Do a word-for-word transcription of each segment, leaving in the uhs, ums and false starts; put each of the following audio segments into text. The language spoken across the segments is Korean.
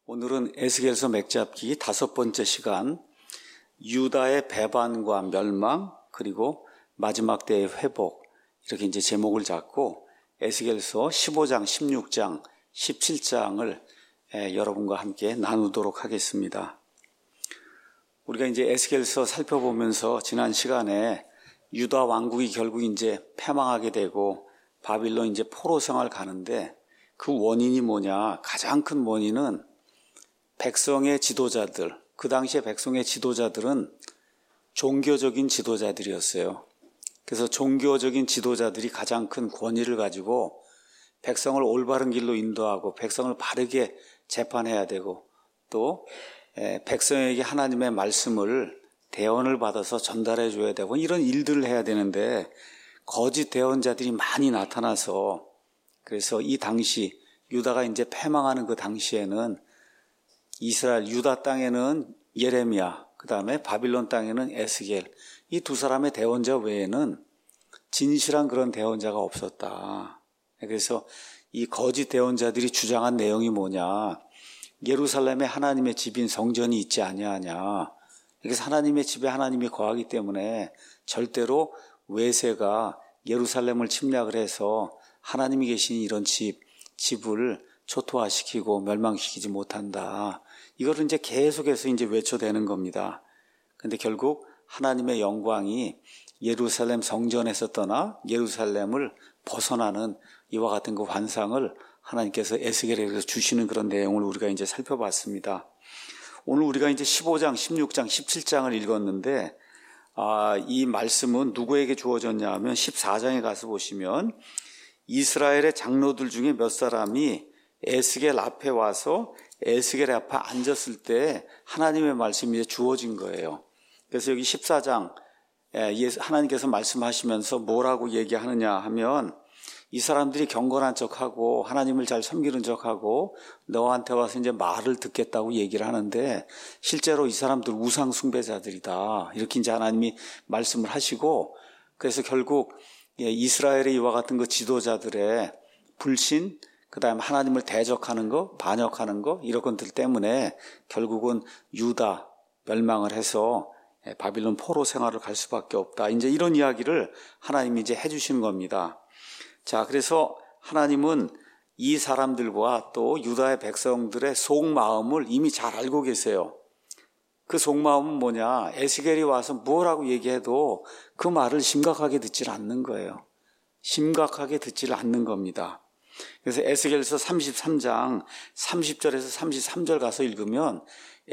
오늘은 에스겔서 맥잡기 다섯 번째 시간, 유다의 배반과 멸망 그리고 마지막 때의 회복, 이렇게 이제 제목을 잡고 에스겔서 십오 장, 십육 장, 십칠 장을 여러분과 함께 나누도록 하겠습니다. 우리가 이제 에스겔서 살펴보면서 지난 시간에 유다 왕국이 결국 이제 패망하게 되고 바빌론 이제 포로 생활 가는데 그 원인이 뭐냐? 가장 큰 원인은 백성의 지도자들, 그 당시에 백성의 지도자들은 종교적인 지도자들이었어요. 그래서 종교적인 지도자들이 가장 큰 권위를 가지고 백성을 올바른 길로 인도하고 백성을 바르게 재판해야 되고 또 백성에게 하나님의 말씀을 대언을 받아서 전달해 줘야 되고 이런 일들을 해야 되는데 거짓 대언자들이 많이 나타나서 그래서 이 당시 유다가 이제 패망하는 그 당시에는 이스라엘 유다 땅에는 예레미야, 그 다음에 바빌론 땅에는 에스겔, 이 두 사람의 대언자 외에는 진실한 그런 대언자가 없었다. 그래서 이 거짓 대언자들이 주장한 내용이 뭐냐? 예루살렘에 하나님의 집인 성전이 있지 아니하냐. 그래서 하나님의 집에 하나님이 거하기 때문에 절대로 외세가 예루살렘을 침략을 해서 하나님이 계신 이런 집, 집을 초토화시키고 멸망시키지 못한다. 이거를 이제 계속해서 이제 외쳐대는 겁니다. 근데 결국 하나님의 영광이 예루살렘 성전에서 떠나 예루살렘을 벗어나는 이와 같은 그 환상을 하나님께서 에스겔에서 주시는 그런 내용을 우리가 이제 살펴봤습니다. 오늘 우리가 이제 십오 장, 십육 장, 십칠 장을 읽었는데, 아, 이 말씀은 누구에게 주어졌냐 하면 십사 장에 가서 보시면 이스라엘의 장로들 중에 몇 사람이 에스겔 앞에 와서 에스겔 앞에 앉았을 때 하나님의 말씀이 주어진 거예요. 그래서 여기 십사 장 하나님께서 말씀하시면서 뭐라고 얘기하느냐 하면 이 사람들이 경건한 척하고 하나님을 잘 섬기는 척하고 너한테 와서 이제 말을 듣겠다고 얘기를 하는데 실제로 이 사람들 우상 숭배자들이다. 이렇게 이제 하나님이 말씀을 하시고 그래서 결국 이스라엘의 이와 같은 그 지도자들의 불신, 그 다음에 하나님을 대적하는 거, 반역하는 거, 이런 것들 때문에 결국은 유다 멸망을 해서 바빌론 포로 생활을 갈 수밖에 없다. 이제 이런 이야기를 하나님이 이제 해주시는 겁니다. 자, 그래서 하나님은 이 사람들과 또 유다의 백성들의 속마음을 이미 잘 알고 계세요. 그 속마음은 뭐냐? 에스겔이 와서 뭐라고 얘기해도 그 말을 심각하게 듣질 않는 거예요. 심각하게 듣질 않는 겁니다. 그래서 에스겔서 삼십삼 장 삼십 절에서 삼십삼 절 가서 읽으면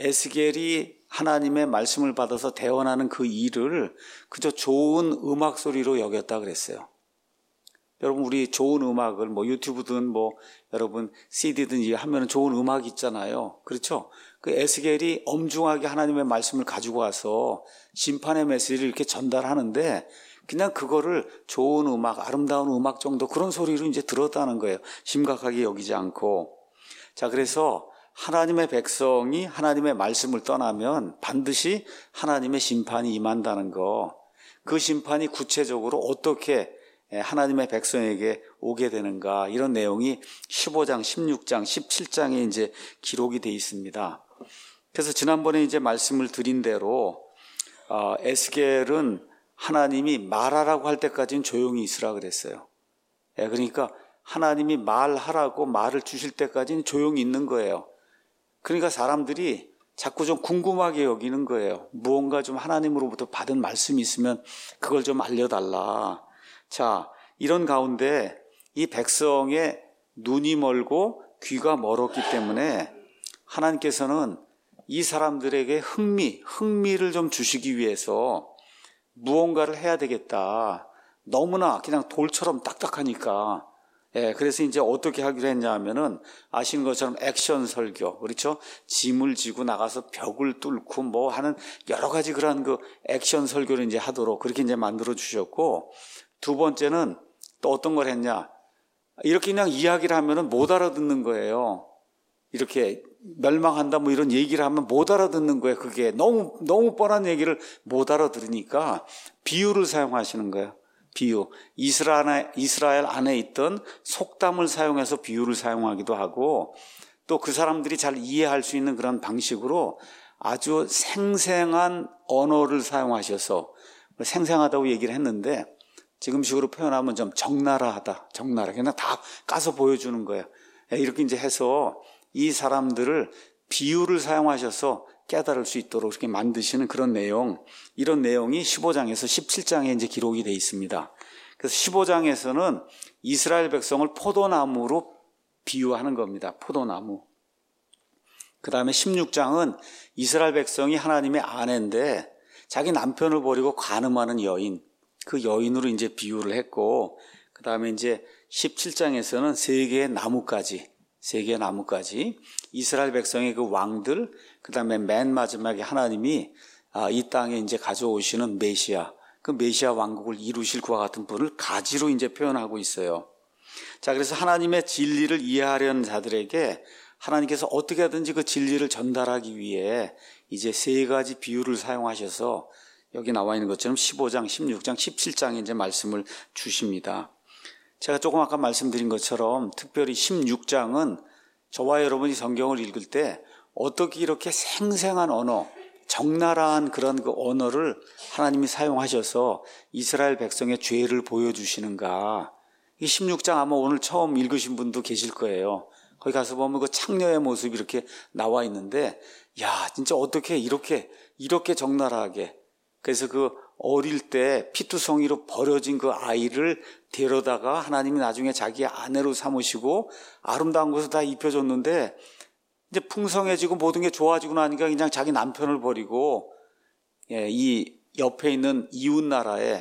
에스겔이 하나님의 말씀을 받아서 대언하는 그 일을 그저 좋은 음악 소리로 여겼다 그랬어요. 여러분, 우리 좋은 음악을 뭐 유튜브든 뭐 여러분 씨디든 하면은 좋은 음악 있잖아요. 그렇죠? 그 에스겔이 엄중하게 하나님의 말씀을 가지고 와서 심판의 메시지를 이렇게 전달하는데 그냥 그거를 좋은 음악, 아름다운 음악 정도 그런 소리로 이제 들었다는 거예요. 심각하게 여기지 않고. 자, 그래서 하나님의 백성이 하나님의 말씀을 떠나면 반드시 하나님의 심판이 임한다는 거. 그 심판이 구체적으로 어떻게 하나님의 백성에게 오게 되는가. 이런 내용이 십오 장, 십육 장, 십칠 장에 이제 기록이 되어 있습니다. 그래서 지난번에 이제 말씀을 드린 대로 어, 에스겔은 하나님이 말하라고 할 때까지는 조용히 있으라 그랬어요. 예, 그러니까 하나님이 말하라고 말을 주실 때까지는 조용히 있는 거예요. 그러니까 사람들이 자꾸 좀 궁금하게 여기는 거예요. 무언가 좀 하나님으로부터 받은 말씀이 있으면 그걸 좀 알려달라. 자, 이런 가운데 이 백성의 눈이 멀고 귀가 멀었기 때문에 하나님께서는 이 사람들에게 흥미, 흥미를 좀 주시기 위해서 무언가를 해야 되겠다. 너무나 그냥 돌처럼 딱딱하니까. 예, 그래서 이제 어떻게 하기로 했냐 하면은 아시는 것처럼 액션 설교. 그렇죠? 짐을 지고 나가서 벽을 뚫고 뭐 하는 여러 가지 그런 그 액션 설교를 이제 하도록 그렇게 이제 만들어 주셨고 두 번째는 또 어떤 걸 했냐. 이렇게 그냥 이야기를 하면은 못 알아듣는 거예요. 이렇게 멸망한다 뭐 이런 얘기를 하면 못 알아듣는 거예요. 그게 너무 너무 뻔한 얘기를 못 알아들으니까 비유를 사용하시는 거예요. 비유. 이스라엘, 이스라엘 안에 있던 속담을 사용해서 비유를 사용하기도 하고 또 그 사람들이 잘 이해할 수 있는 그런 방식으로 아주 생생한 언어를 사용하셔서, 생생하다고 얘기를 했는데 지금식으로 표현하면 좀 적나라하다, 적나라, 그냥 다 까서 보여주는 거예요. 이렇게 이제 해서 이 사람들을 비유를 사용하셔서 깨달을 수 있도록 이렇게 만드시는 그런 내용, 이런 내용이 십오 장에서 십칠 장에 이제 기록이 되어 있습니다. 그래서 십오 장에서는 이스라엘 백성을 포도나무로 비유하는 겁니다. 포도나무. 그 다음에 십육 장은 이스라엘 백성이 하나님의 아내인데 자기 남편을 버리고 간음하는 여인, 그 여인으로 이제 비유를 했고, 그 다음에 이제 십칠 장에서는 세 개의 나무까지, 세 개의 나무까지 이스라엘 백성의 그 왕들, 그 다음에 맨 마지막에 하나님이 이 땅에 이제 가져오시는 메시아, 그 메시아 왕국을 이루실 그와 같은 분을 가지로 이제 표현하고 있어요. 자, 그래서 하나님의 진리를 이해하려는 자들에게 하나님께서 어떻게 하든지 그 진리를 전달하기 위해 이제 세 가지 비유를 사용하셔서 여기 나와 있는 것처럼 십오 장, 십육 장, 십칠 장에 이제 말씀을 주십니다. 제가 조금 아까 말씀드린 것처럼 특별히 십육 장은 저와 여러분이 성경을 읽을 때 어떻게 이렇게 생생한 언어, 적나라한 그런 그 언어를 하나님이 사용하셔서 이스라엘 백성의 죄를 보여주시는가. 이 십육 장 아마 오늘 처음 읽으신 분도 계실 거예요. 거기 가서 보면 그 창녀의 모습이 이렇게 나와 있는데, 야, 진짜 어떻게 이렇게, 이렇게 적나라하게. 그래서 그 어릴 때 피투성이로 버려진 그 아이를 데려다가 하나님이 나중에 자기 아내로 삼으시고 아름다운 것을 다 입혀줬는데, 이제 풍성해지고 모든 게 좋아지고 나니까 그냥 자기 남편을 버리고, 예, 이 옆에 있는 이웃 나라의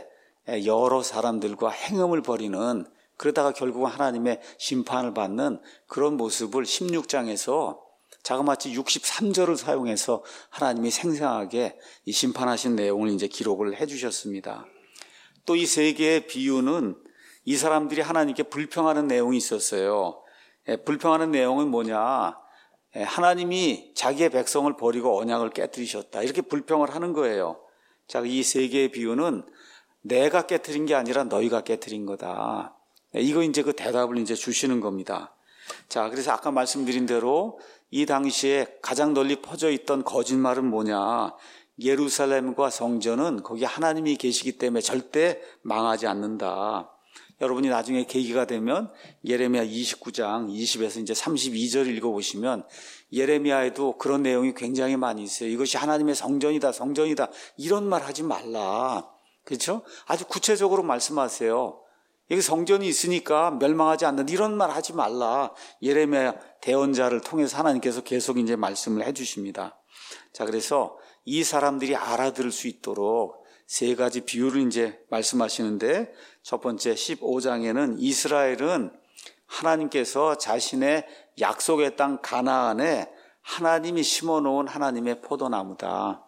여러 사람들과 행음을 벌이는, 그러다가 결국은 하나님의 심판을 받는 그런 모습을 십육 장에서 자그마치 육십삼 절을 사용해서 하나님이 생생하게 이 심판하신 내용을 이제 기록을 해 주셨습니다. 또 이 세 개의 비유는 이 사람들이 하나님께 불평하는 내용이 있었어요. 예, 불평하는 내용은 뭐냐? 예, 하나님이 자기의 백성을 버리고 언약을 깨뜨리셨다, 이렇게 불평을 하는 거예요. 자, 이 세 개의 비유는 내가 깨뜨린 게 아니라 너희가 깨뜨린 거다. 이거 이제 그 대답을 이제 주시는 겁니다. 자, 그래서 아까 말씀드린 대로 이 당시에 가장 널리 퍼져 있던 거짓말은 뭐냐? 예루살렘과 성전은 거기 하나님이 계시기 때문에 절대 망하지 않는다. 여러분이 나중에 계기가 되면 예레미야 이십구 장 이십에서 이제 삼십이 절 읽어보시면 예레미야에도 그런 내용이 굉장히 많이 있어요. 이것이 하나님의 성전이다, 성전이다, 이런 말 하지 말라. 그렇죠? 아주 구체적으로 말씀하세요. 여기 성전이 있으니까 멸망하지 않는다, 이런 말 하지 말라. 예레미야 대언자를 통해서 하나님께서 계속 이제 말씀을 해주십니다. 자, 그래서 이 사람들이 알아들을 수 있도록 세 가지 비유를 이제 말씀하시는데, 첫 번째 십오 장에는 이스라엘은 하나님께서 자신의 약속의 땅 가나안에 하나님이 심어놓은 하나님의 포도나무다.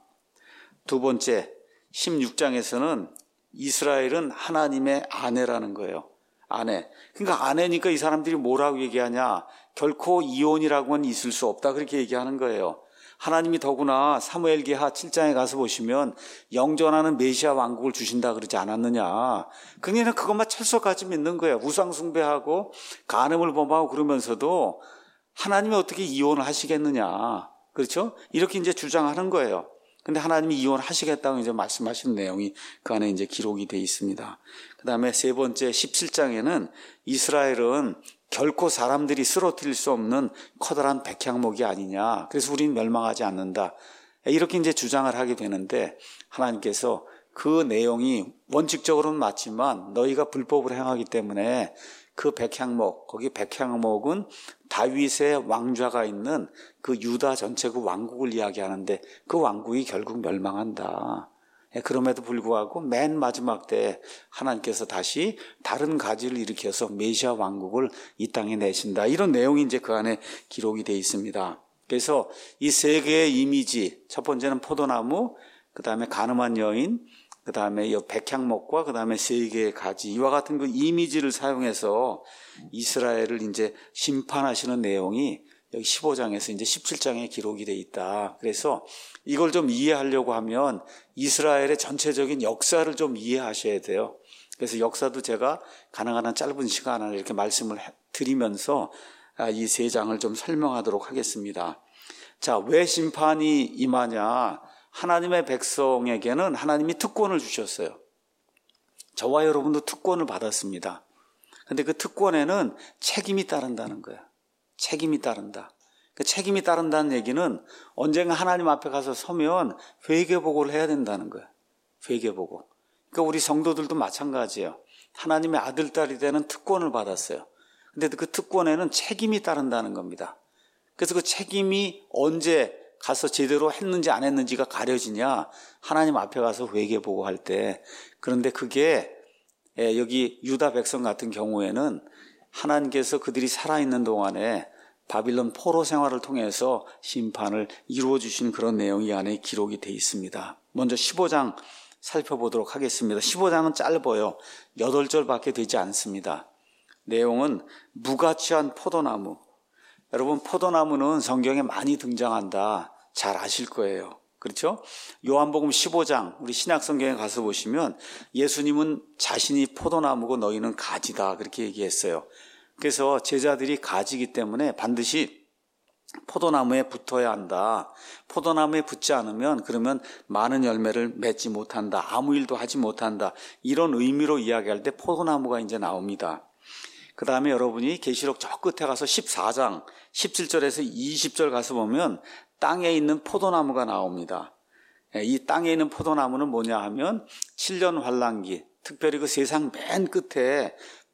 두 번째 십육 장에서는 이스라엘은 하나님의 아내라는 거예요. 아내. 그러니까 아내니까 이 사람들이 뭐라고 얘기하냐? 결코 이혼이라고는 있을 수 없다, 그렇게 얘기하는 거예요. 하나님이 더구나 사무엘기하 칠 장에 가서 보시면 영전하는 메시아 왕국을 주신다 그러지 않았느냐. 그냥 그것만 철석같이 믿는 거예요. 우상 숭배하고 간음을 범하고 그러면서도 하나님이 어떻게 이혼을 하시겠느냐. 그렇죠? 이렇게 이제 주장하는 거예요. 근데 하나님이 이혼하시겠다고 이제 말씀하신 내용이 그 안에 이제 기록이 되어 있습니다. 그 다음에 세 번째 십칠 장에는 이스라엘은 결코 사람들이 쓰러뜨릴 수 없는 커다란 백향목이 아니냐. 그래서 우리는 멸망하지 않는다, 이렇게 이제 주장을 하게 되는데, 하나님께서 그 내용이 원칙적으로는 맞지만 너희가 불법을 행하기 때문에 그 백향목, 거기 백향목은 다윗의 왕좌가 있는 그 유다 전체 그 왕국을 이야기하는데 그 왕국이 결국 멸망한다. 그럼에도 불구하고 맨 마지막 때 하나님께서 다시 다른 가지를 일으켜서 메시아 왕국을 이 땅에 내신다, 이런 내용이 이제 그 안에 기록이 되어 있습니다. 그래서 이 세 개의 이미지, 첫 번째는 포도나무, 그 다음에 간음한 여인, 그 다음에 이 백향목과 그 다음에 세 개의 가지, 이와 같은 그 이미지를 사용해서 이스라엘을 이제 심판하시는 내용이 여기 십오 장에서 이제 십칠 장에 기록이 되어 있다. 그래서 이걸 좀 이해하려고 하면 이스라엘의 전체적인 역사를 좀 이해하셔야 돼요. 그래서 역사도 제가 가능한 한 짧은 시간 안에 이렇게 말씀을 드리면서 이 세 장을 좀 설명하도록 하겠습니다. 자, 왜 심판이 임하냐? 하나님의 백성에게는 하나님이 특권을 주셨어요. 저와 여러분도 특권을 받았습니다. 근데 그 특권에는 책임이 따른다는 거예요. 책임이 따른다. 그 책임이 따른다는 얘기는 언젠가 하나님 앞에 가서 서면 회개보고를 해야 된다는 거예요. 회개보고. 그러니까 우리 성도들도 마찬가지예요. 하나님의 아들, 딸이 되는 특권을 받았어요. 근데 그 특권에는 책임이 따른다는 겁니다. 그래서 그 책임이 언제 가서 제대로 했는지 안 했는지가 가려지냐? 하나님 앞에 가서 회개보고 할 때. 그런데 그게 여기 유다 백성 같은 경우에는 하나님께서 그들이 살아있는 동안에 바빌론 포로 생활을 통해서 심판을 이루어 주신 그런 내용이 안에 기록이 되어 있습니다. 먼저 십오 장 살펴보도록 하겠습니다. 십오 장은 짧아요. 여덟 절밖에 되지 않습니다. 내용은 무가치한 포도나무. 여러분, 포도나무는 성경에 많이 등장한다. 잘 아실 거예요. 그렇죠? 요한복음 십오 장 우리 신약성경에 가서 보시면 예수님은 자신이 포도나무고 너희는 가지다 그렇게 얘기했어요. 그래서 제자들이 가지기 때문에 반드시 포도나무에 붙어야 한다. 포도나무에 붙지 않으면 그러면 많은 열매를 맺지 못한다. 아무 일도 하지 못한다. 이런 의미로 이야기할 때 포도나무가 이제 나옵니다. 그 다음에 여러분이 계시록 저 끝에 가서 십사 장 십칠 절에서 이십 절 가서 보면 땅에 있는 포도나무가 나옵니다. 이 땅에 있는 포도나무는 뭐냐 하면 칠 년 환란기, 특별히 그 세상 맨 끝에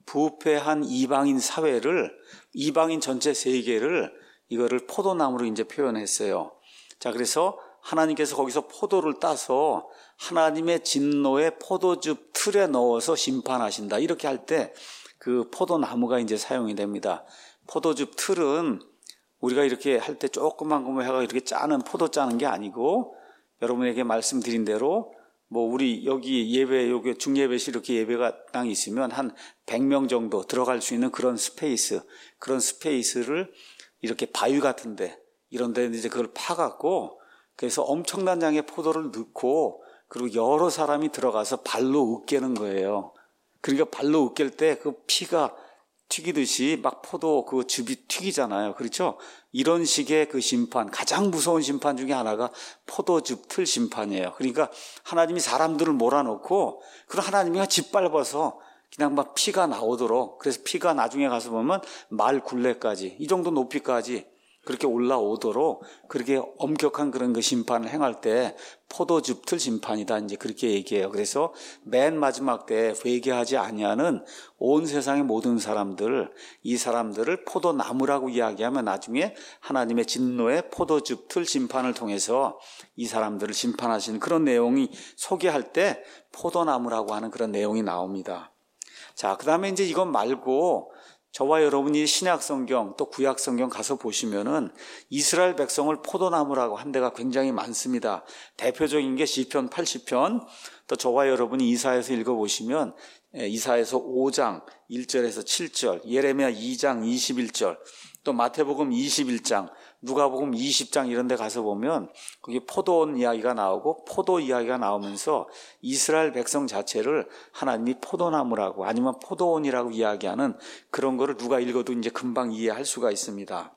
부패한 이방인 사회를, 이방인 전체 세계를 이거를 포도나무로 이제 표현했어요. 자, 그래서 하나님께서 거기서 포도를 따서 하나님의 진노의 포도즙 틀에 넣어서 심판하신다. 이렇게 할 때 그 포도나무가 이제 사용이 됩니다. 포도즙 틀은 우리가 이렇게 할 때 조그만 거만 해가 이렇게 짜는 포도 짜는 게 아니고 여러분에게 말씀드린 대로 뭐 우리 여기 예배 여기 중예배실 이렇게 예배가 땅이 있으면 한 백 명 정도 들어갈 수 있는 그런 스페이스 그런 스페이스를 이렇게 바위 같은데 이런 데 이제 그걸 파갖고 그래서 엄청난 양의 포도를 넣고 그리고 여러 사람이 들어가서 발로 으깨는 거예요. 그러니까 발로 으깰 때 그 피가 튀기듯이 막 포도 그 즙이 튀기잖아요. 그렇죠? 이런 식의 그 심판, 가장 무서운 심판 중에 하나가 포도즙 틀 심판이에요. 그러니까 하나님이 사람들을 몰아넣고 그럼 하나님이 짓밟아서 그냥 막 피가 나오도록, 그래서 피가 나중에 가서 보면 말 굴레까지 이 정도 높이까지 그렇게 올라오도록 그렇게 엄격한 그런 그 심판을 행할 때 포도즙 틀 심판이다 이제 그렇게 얘기해요. 그래서 맨 마지막 때 회개하지 아니하는 온 세상의 모든 사람들, 이 사람들을 포도나무라고 이야기하면 나중에 하나님의 진노의 포도즙 틀 심판을 통해서 이 사람들을 심판하시는 그런 내용이 소개할 때 포도나무라고 하는 그런 내용이 나옵니다. 자, 그 다음에 이제 이것 말고 저와 여러분이 신약성경 또 구약성경 가서 보시면은 이스라엘 백성을 포도나무라고 한 데가 굉장히 많습니다. 대표적인 게 시편 팔십 편, 또 저와 여러분이 이사야서 읽어보시면 이사야서 오 장 일 절에서 칠 절, 예레미야 이 장 이십일 절, 또 마태복음 이십일 장, 누가복음 이십 장 이런 데 가서 보면 거기 포도원 이야기가 나오고 포도 이야기가 나오면서 이스라엘 백성 자체를 하나님이 포도나무라고 아니면 포도원이라고 이야기하는 그런 거를 누가 읽어도 이제 금방 이해할 수가 있습니다.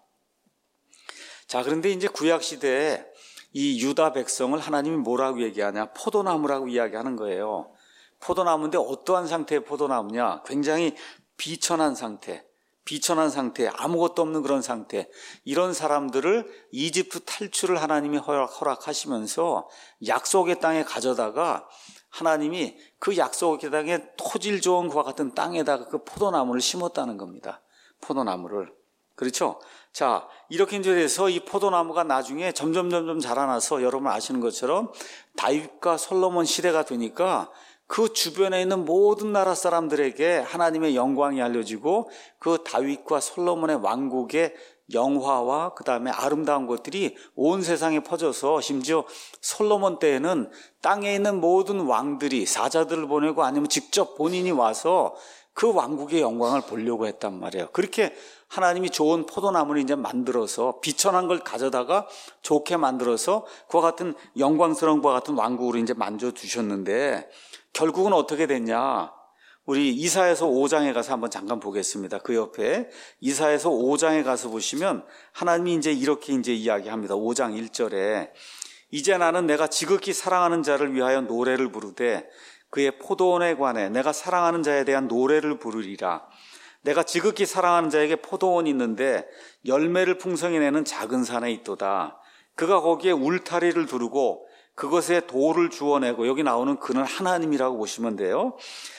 자, 그런데 이제 구약시대에 이 유다 백성을 하나님이 뭐라고 얘기하냐? 포도나무라고 이야기하는 거예요. 포도나무인데 어떠한 상태의 포도나무냐? 굉장히 비천한 상태. 비천한 상태, 아무것도 없는 그런 상태, 이런 사람들을 이집트 탈출을 하나님이 허락, 허락하시면서 약속의 땅에 가져다가 하나님이 그 약속의 땅에 토질 좋은 그와 같은 땅에다가 그 포도나무를 심었다는 겁니다. 포도나무를. 그렇죠? 자, 이렇게 이제 돼서 이 포도나무가 나중에 점점 점점 자라나서 여러분 아시는 것처럼 다윗과 솔로몬 시대가 되니까 그 주변에 있는 모든 나라 사람들에게 하나님의 영광이 알려지고 그 다윗과 솔로몬의 왕국의 영화와 그 다음에 아름다운 것들이 온 세상에 퍼져서 심지어 솔로몬 때에는 땅에 있는 모든 왕들이 사자들을 보내고 아니면 직접 본인이 와서 그 왕국의 영광을 보려고 했단 말이에요. 그렇게 하나님이 좋은 포도나무를 이제 만들어서 비천한 걸 가져다가 좋게 만들어서 그와 같은 영광스러운 그와 같은 왕국으로 이제 만져 두셨는데 결국은 어떻게 됐냐? 우리 이사야서 오 장에 가서 한번 잠깐 보겠습니다. 그 옆에 이사야서 오 장에 가서 보시면 하나님이 이제 이렇게 이제 이야기합니다. 오 장 일 절에 이제 나는 내가 지극히 사랑하는 자를 위하여 노래를 부르되 그의 포도원에 관해 내가 사랑하는 자에 대한 노래를 부르리라. 내가 지극히 사랑하는 자에게 포도원이 있는데 열매를 풍성히 내는 작은 산에 있도다. 그가 거기에 울타리를 두르고 그것에 돌을 주워내고, 여기 나오는 그는 하나님이라고 보시면 돼요.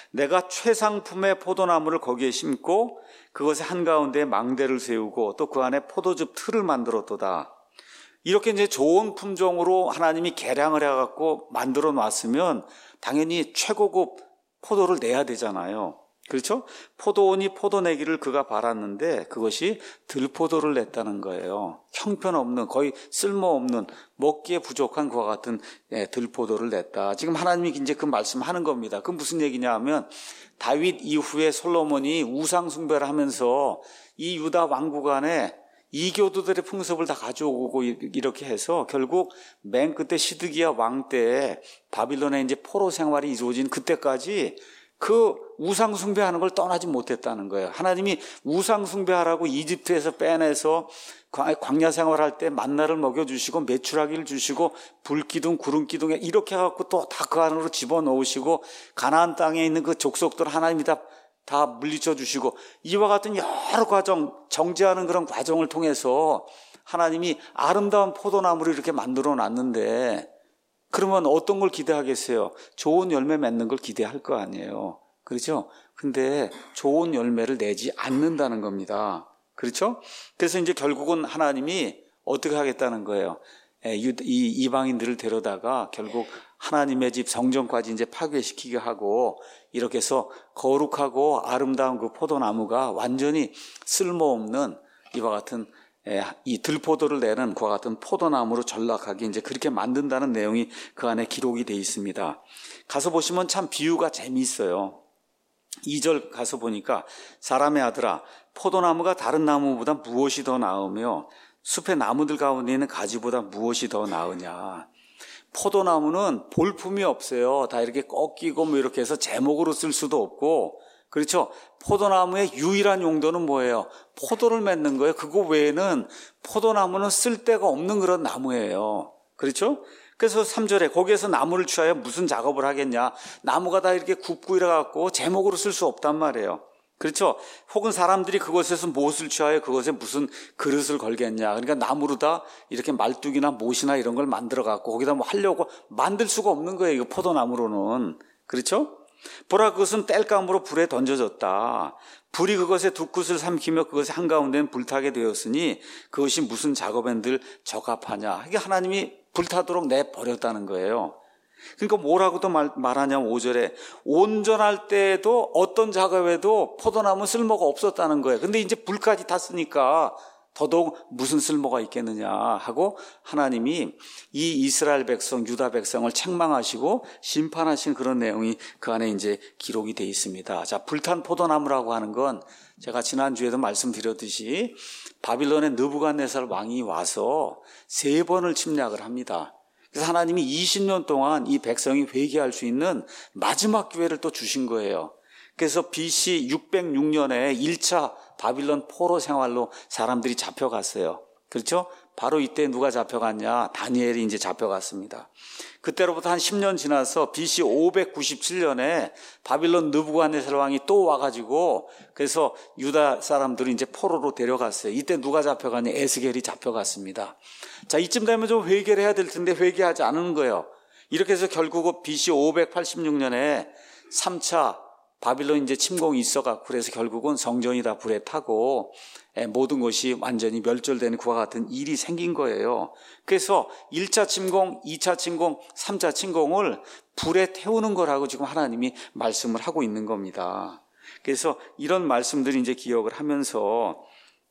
내가 최상품의 포도나무를 거기에 심고 그것의 한가운데 망대를 세우고 또 그 안에 포도즙 틀을 만들었도다. 이렇게 이제 좋은 품종으로 하나님이 개량을 해갖고 만들어 놨으면 당연히 최고급 포도를 내야 되잖아요. 그렇죠? 포도원이 포도 내기를 그가 바랐는데 그것이 들포도를 냈다는 거예요. 형편없는, 거의 쓸모없는, 먹기에 부족한 그와 같은 들포도를 냈다. 지금 하나님이 이제 그 말씀하는 겁니다. 그 무슨 얘기냐 하면 다윗 이후에 솔로몬이 우상 숭배를 하면서 이 유다 왕국 안에 이교도들의 풍습을 다 가져오고 이렇게 해서 결국 맨 그때 시드기야 왕 때에 바빌론에 이제 포로 생활이 이루어진 그때까지 그 우상 숭배하는 걸 떠나지 못했다는 거예요. 하나님이 우상 숭배하라고 이집트에서 빼내서 광야 생활할 때 만나를 먹여주시고 메추라기를 주시고 불기둥 구름기둥에 이렇게 해갖고 또 다 그 안으로 집어넣으시고 가나안 땅에 있는 그 족속들 하나님이 다 다 물리쳐 주시고 이와 같은 여러 과정, 정죄하는 그런 과정을 통해서 하나님이 아름다운 포도나무를 이렇게 만들어 놨는데 그러면 어떤 걸 기대하겠어요? 좋은 열매 맺는 걸 기대할 거 아니에요. 그렇죠? 근데 좋은 열매를 내지 않는다는 겁니다. 그렇죠? 그래서 이제 결국은 하나님이 어떻게 하겠다는 거예요? 이 이방인들을 데려다가 결국 하나님의 집 성전까지 이제 파괴시키게 하고 이렇게 해서 거룩하고 아름다운 그 포도나무가 완전히 쓸모없는 이와 같은 이 들포도를 내는 그와 같은 포도나무로 전락하게 이제 그렇게 만든다는 내용이 그 안에 기록이 되어 있습니다. 가서 보시면 참 비유가 재미있어요. 이 절 가서 보니까 사람의 아들아 포도나무가 다른 나무보다 무엇이 더 나으며 숲의 나무들 가운데 있는 가지보다 무엇이 더 나으냐. 포도나무는 볼품이 없어요. 다 이렇게 꺾이고 뭐 이렇게 해서 제목으로 쓸 수도 없고, 그렇죠? 포도나무의 유일한 용도는 뭐예요? 포도를 맺는 거예요. 그거 외에는 포도나무는 쓸데가 없는 그런 나무예요. 그렇죠? 그래서 삼 절에 거기에서 나무를 취하여 무슨 작업을 하겠냐. 나무가 다 이렇게 굽고 이래갖고 제목으로 쓸 수 없단 말이에요. 그렇죠? 혹은 사람들이 그것에서 무엇을 취하여 그것에 무슨 그릇을 걸겠냐. 그러니까 나무로 다 이렇게 말뚝이나 못이나 이런 걸 만들어갖고 거기다 뭐 하려고 만들 수가 없는 거예요. 이거 포도나무로는. 그렇죠? 보라 그것은 땔감으로 불에 던져졌다. 불이 그것의 두 끝을 삼키며 그것의 한가운데는 불타게 되었으니 그것이 무슨 작업엔들 적합하냐. 이게 하나님이 불타도록 내버렸다는 거예요. 그러니까 뭐라고도 말, 말하냐면 오 절에 온전할 때에도 어떤 작업에도 포도나무 쓸모가 없었다는 거예요. 근데 이제 불까지 탔으니까 더더욱 무슨 쓸모가 있겠느냐 하고 하나님이 이 이스라엘 백성, 유다 백성을 책망하시고 심판하신 그런 내용이 그 안에 이제 기록이 되어 있습니다. 자, 불탄 포도나무라고 하는 건 제가 지난주에도 말씀드렸듯이 바빌론의 느부갓네살 왕이 와서 세 번을 침략을 합니다. 그래서 하나님이 이십 년 동안 이 백성이 회개할 수 있는 마지막 기회를 또 주신 거예요. 그래서 비씨 육백육 년에 일 차 바빌론 포로 생활로 사람들이 잡혀갔어요. 그렇죠? 바로 이때 누가 잡혀갔냐? 다니엘이 이제 잡혀갔습니다. 그때로부터 한 십 년 지나서 비씨 오백구십칠 년에 바빌론 느부갓네살 왕이 또 와가지고 그래서 유다 사람들을 이제 포로로 데려갔어요. 이때 누가 잡혀갔냐? 에스겔이 잡혀갔습니다. 자, 이쯤 되면 좀 회개를 해야 될 텐데 회개하지 않은 거예요. 이렇게 해서 결국은 비씨 오백팔십육 년에 삼 차 바빌론 이제 침공이 있어갖고 그래서 결국은 성전이 다 불에 타고 모든 것이 완전히 멸절되는 그와 같은 일이 생긴 거예요. 그래서 일 차 침공, 이 차 침공, 삼 차 침공을 불에 태우는 거라고 지금 하나님이 말씀을 하고 있는 겁니다. 그래서 이런 말씀들이 이제 기억을 하면서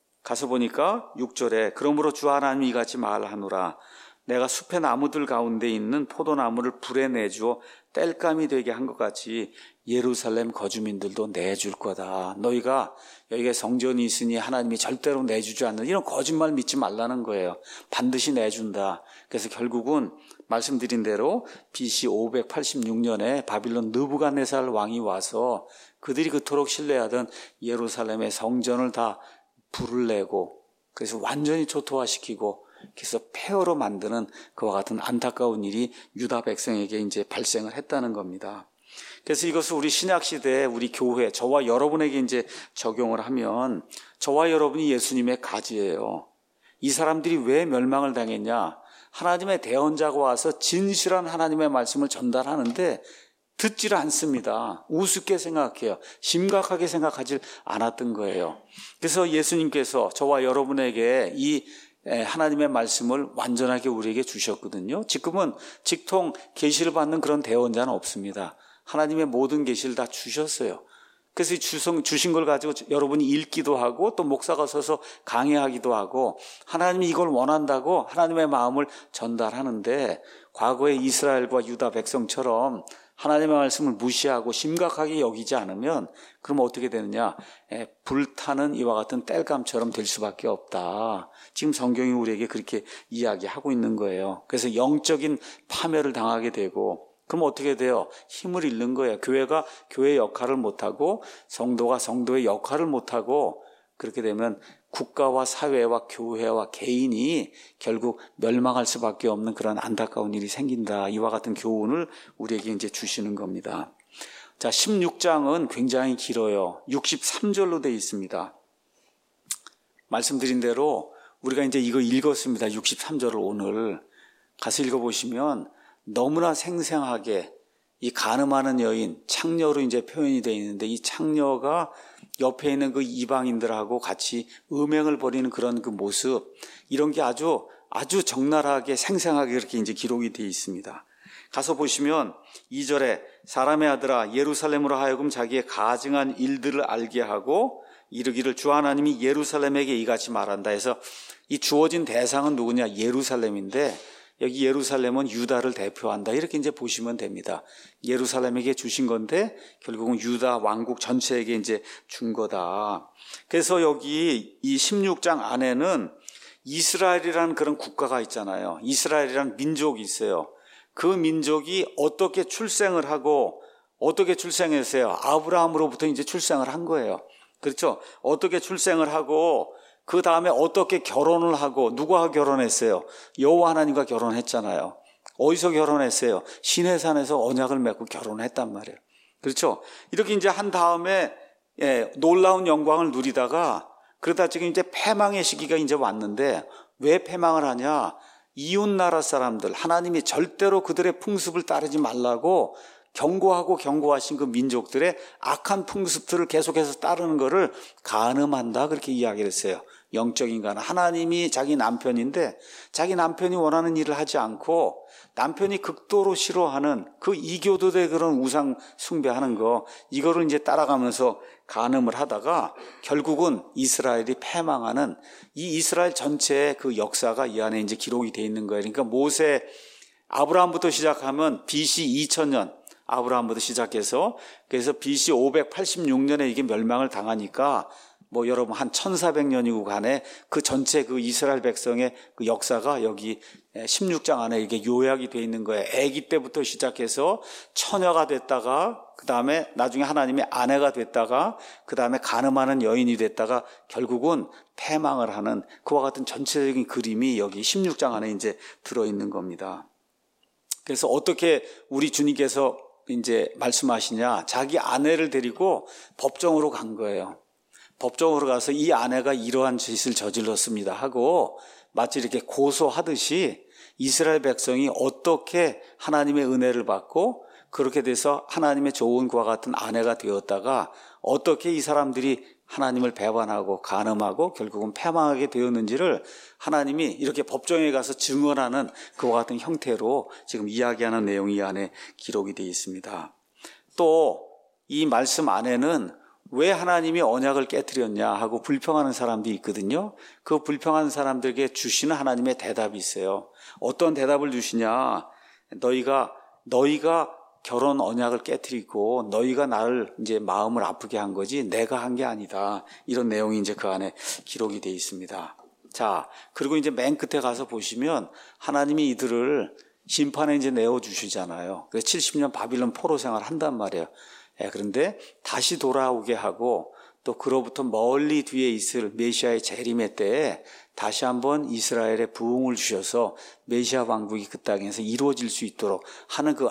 가서 보니까 육 절에 그러므로 주 하나님이 이같이 말하노라. 내가 숲의 나무들 가운데 있는 포도나무를 불에 내주어 땔감이 되게 한 것 같이 예루살렘 거주민들도 내줄 거다. 너희가 여기가 성전이 있으니 하나님이 절대로 내주지 않는 이런 거짓말 믿지 말라는 거예요. 반드시 내준다. 그래서 결국은 말씀드린 대로 비씨 오백팔십육 년에 바빌론 느부갓네살 왕이 와서 그들이 그토록 신뢰하던 예루살렘의 성전을 다 불을 내고 그래서 완전히 초토화시키고 그래서 폐허로 만드는 그와 같은 안타까운 일이 유다 백성에게 이제 발생을 했다는 겁니다. 그래서 이것을 우리 신약 시대에 우리 교회, 저와 여러분에게 이제 적용을 하면 저와 여러분이 예수님의 가지예요. 이 사람들이 왜 멸망을 당했냐? 하나님의 대언자가 와서 진실한 하나님의 말씀을 전달하는데 듣지를 않습니다. 우습게 생각해요. 심각하게 생각하지 않았던 거예요. 그래서 예수님께서 저와 여러분에게 이 하나님의 말씀을 완전하게 우리에게 주셨거든요. 지금은 직통 계시를 받는 그런 대언자는 없습니다. 하나님의 모든 계시를 다 주셨어요. 그래서 이 주신 걸 가지고 여러분이 읽기도 하고 또 목사가 서서 강의하기도 하고 하나님이 이걸 원한다고 하나님의 마음을 전달하는데 과거의 이스라엘과 유다 백성처럼 하나님의 말씀을 무시하고 심각하게 여기지 않으면 그럼 어떻게 되느냐? 에, 불타는 이와 같은 땔감처럼 될 수밖에 없다. 지금 성경이 우리에게 그렇게 이야기하고 있는 거예요. 그래서 영적인 파멸을 당하게 되고 그럼 어떻게 돼요? 힘을 잃는 거예요. 교회가 교회의 역할을 못하고 성도가 성도의 역할을 못하고 그렇게 되면 국가와 사회와 교회와 개인이 결국 멸망할 수밖에 없는 그런 안타까운 일이 생긴다. 이와 같은 교훈을 우리에게 이제 주시는 겁니다. 자, 십육 장은 굉장히 길어요. 육십삼 절로 되어 있습니다. 말씀드린 대로 우리가 이제 이거 읽었습니다. 육십삼 절을 오늘 가서 읽어보시면 너무나 생생하게 이 간음하는 여인, 창녀로 이제 표현이 되어 있는데 이 창녀가 옆에 있는 그 이방인들하고 같이 음행을 벌이는 그런 그 모습, 이런 게 아주, 아주 적나라하게 생생하게 그렇게 이제 기록이 되어 있습니다. 가서 보시면 이 절에 사람의 아들아 예루살렘으로 하여금 자기의 가증한 일들을 알게 하고 이르기를 주 하나님이 예루살렘에게 이같이 말한다 해서 이 주어진 대상은 누구냐? 예루살렘인데 여기 예루살렘은 유다를 대표한다. 이렇게 이제 보시면 됩니다. 예루살렘에게 주신 건데 결국은 유다 왕국 전체에게 이제 준 거다. 그래서 여기 이 십육 장 안에는 이스라엘이라는 그런 국가가 있잖아요. 이스라엘이라는 민족이 있어요. 그 민족이 어떻게 출생을 하고 어떻게 출생했어요? 아브라함으로부터 이제 출생을 한 거예요. 그렇죠? 어떻게 출생을 하고 그 다음에 어떻게 결혼을 하고 누구와 결혼했어요? 여호와 하나님과 결혼했잖아요. 어디서 결혼했어요? 시내산에서 언약을 맺고 결혼했단 말이에요. 그렇죠? 이렇게 이제 한 다음에 예, 놀라운 영광을 누리다가 그러다 지금 이제 패망의 시기가 이제 왔는데 왜 패망을 하냐? 이웃 나라 사람들, 하나님이 절대로 그들의 풍습을 따르지 말라고 경고하고 경고하신 그 민족들의 악한 풍습들을 계속해서 따르는 것을 간음한다 그렇게 이야기를 했어요. 영적인 간음. 하나님이 자기 남편인데 자기 남편이 원하는 일을 하지 않고 남편이 극도로 싫어하는 그 이교도의 그런 우상 숭배하는 거, 이거를 이제 따라가면서 간음을 하다가 결국은 이스라엘이 패망하는 이 이스라엘 전체의 그 역사가 이 안에 이제 기록이 돼 있는 거예요. 그러니까 모세, 아브라함부터 시작하면 비씨 이천 년 아브라함부터 시작해서 그래서 비씨 오백팔십육 년에 이게 멸망을 당하니까 뭐 여러분 한 천사백 년이고 간에 그 전체 그 이스라엘 백성의 그 역사가 여기 십육 장 안에 이게 요약이 돼 있는 거예요. 아기 때부터 시작해서 처녀가 됐다가 그 다음에 나중에 하나님의 아내가 됐다가 그 다음에 간음하는 여인이 됐다가 결국은 패망을 하는 그와 같은 전체적인 그림이 여기 십육 장 안에 이제 들어있는 겁니다. 그래서 어떻게 우리 주님께서 이제 말씀하시냐? 자기 아내를 데리고 법정으로 간 거예요. 법정으로 가서 이 아내가 이러한 짓을 저질렀습니다 하고 마치 이렇게 고소하듯이 이스라엘 백성이 어떻게 하나님의 은혜를 받고 그렇게 돼서 하나님의 좋은 그와 같은 아내가 되었다가 어떻게 이 사람들이 하나님을 배반하고 간음하고 결국은 패망하게 되었는지를 하나님이 이렇게 법정에 가서 증언하는 그와 같은 형태로 지금 이야기하는 내용이 이 안에 기록이 되어 있습니다. 또 이 말씀 안에는 왜 하나님이 언약을 깨뜨렸냐 하고 불평하는 사람도 있거든요. 그 불평하는 사람들에게 주시는 하나님의 대답이 있어요. 어떤 대답을 주시냐? 너희가 너희가 결혼 언약을 깨뜨리고 너희가 나를 이제 마음을 아프게 한 거지 내가 한 게 아니다. 이런 내용이 이제 그 안에 기록이 되어 있습니다. 자, 그리고 이제 맨 끝에 가서 보시면 하나님이 이들을 심판에 이제 내어주시잖아요. 그래서 칠십 년 바빌론 포로 생활 한단 말이에요. 예, 그런데 다시 돌아오게 하고 또 그로부터 멀리 뒤에 있을 메시아의 재림의 때에 다시 한번 이스라엘에 부흥을 주셔서 메시아 왕국이 그 땅에서 이루어질 수 있도록 하는 그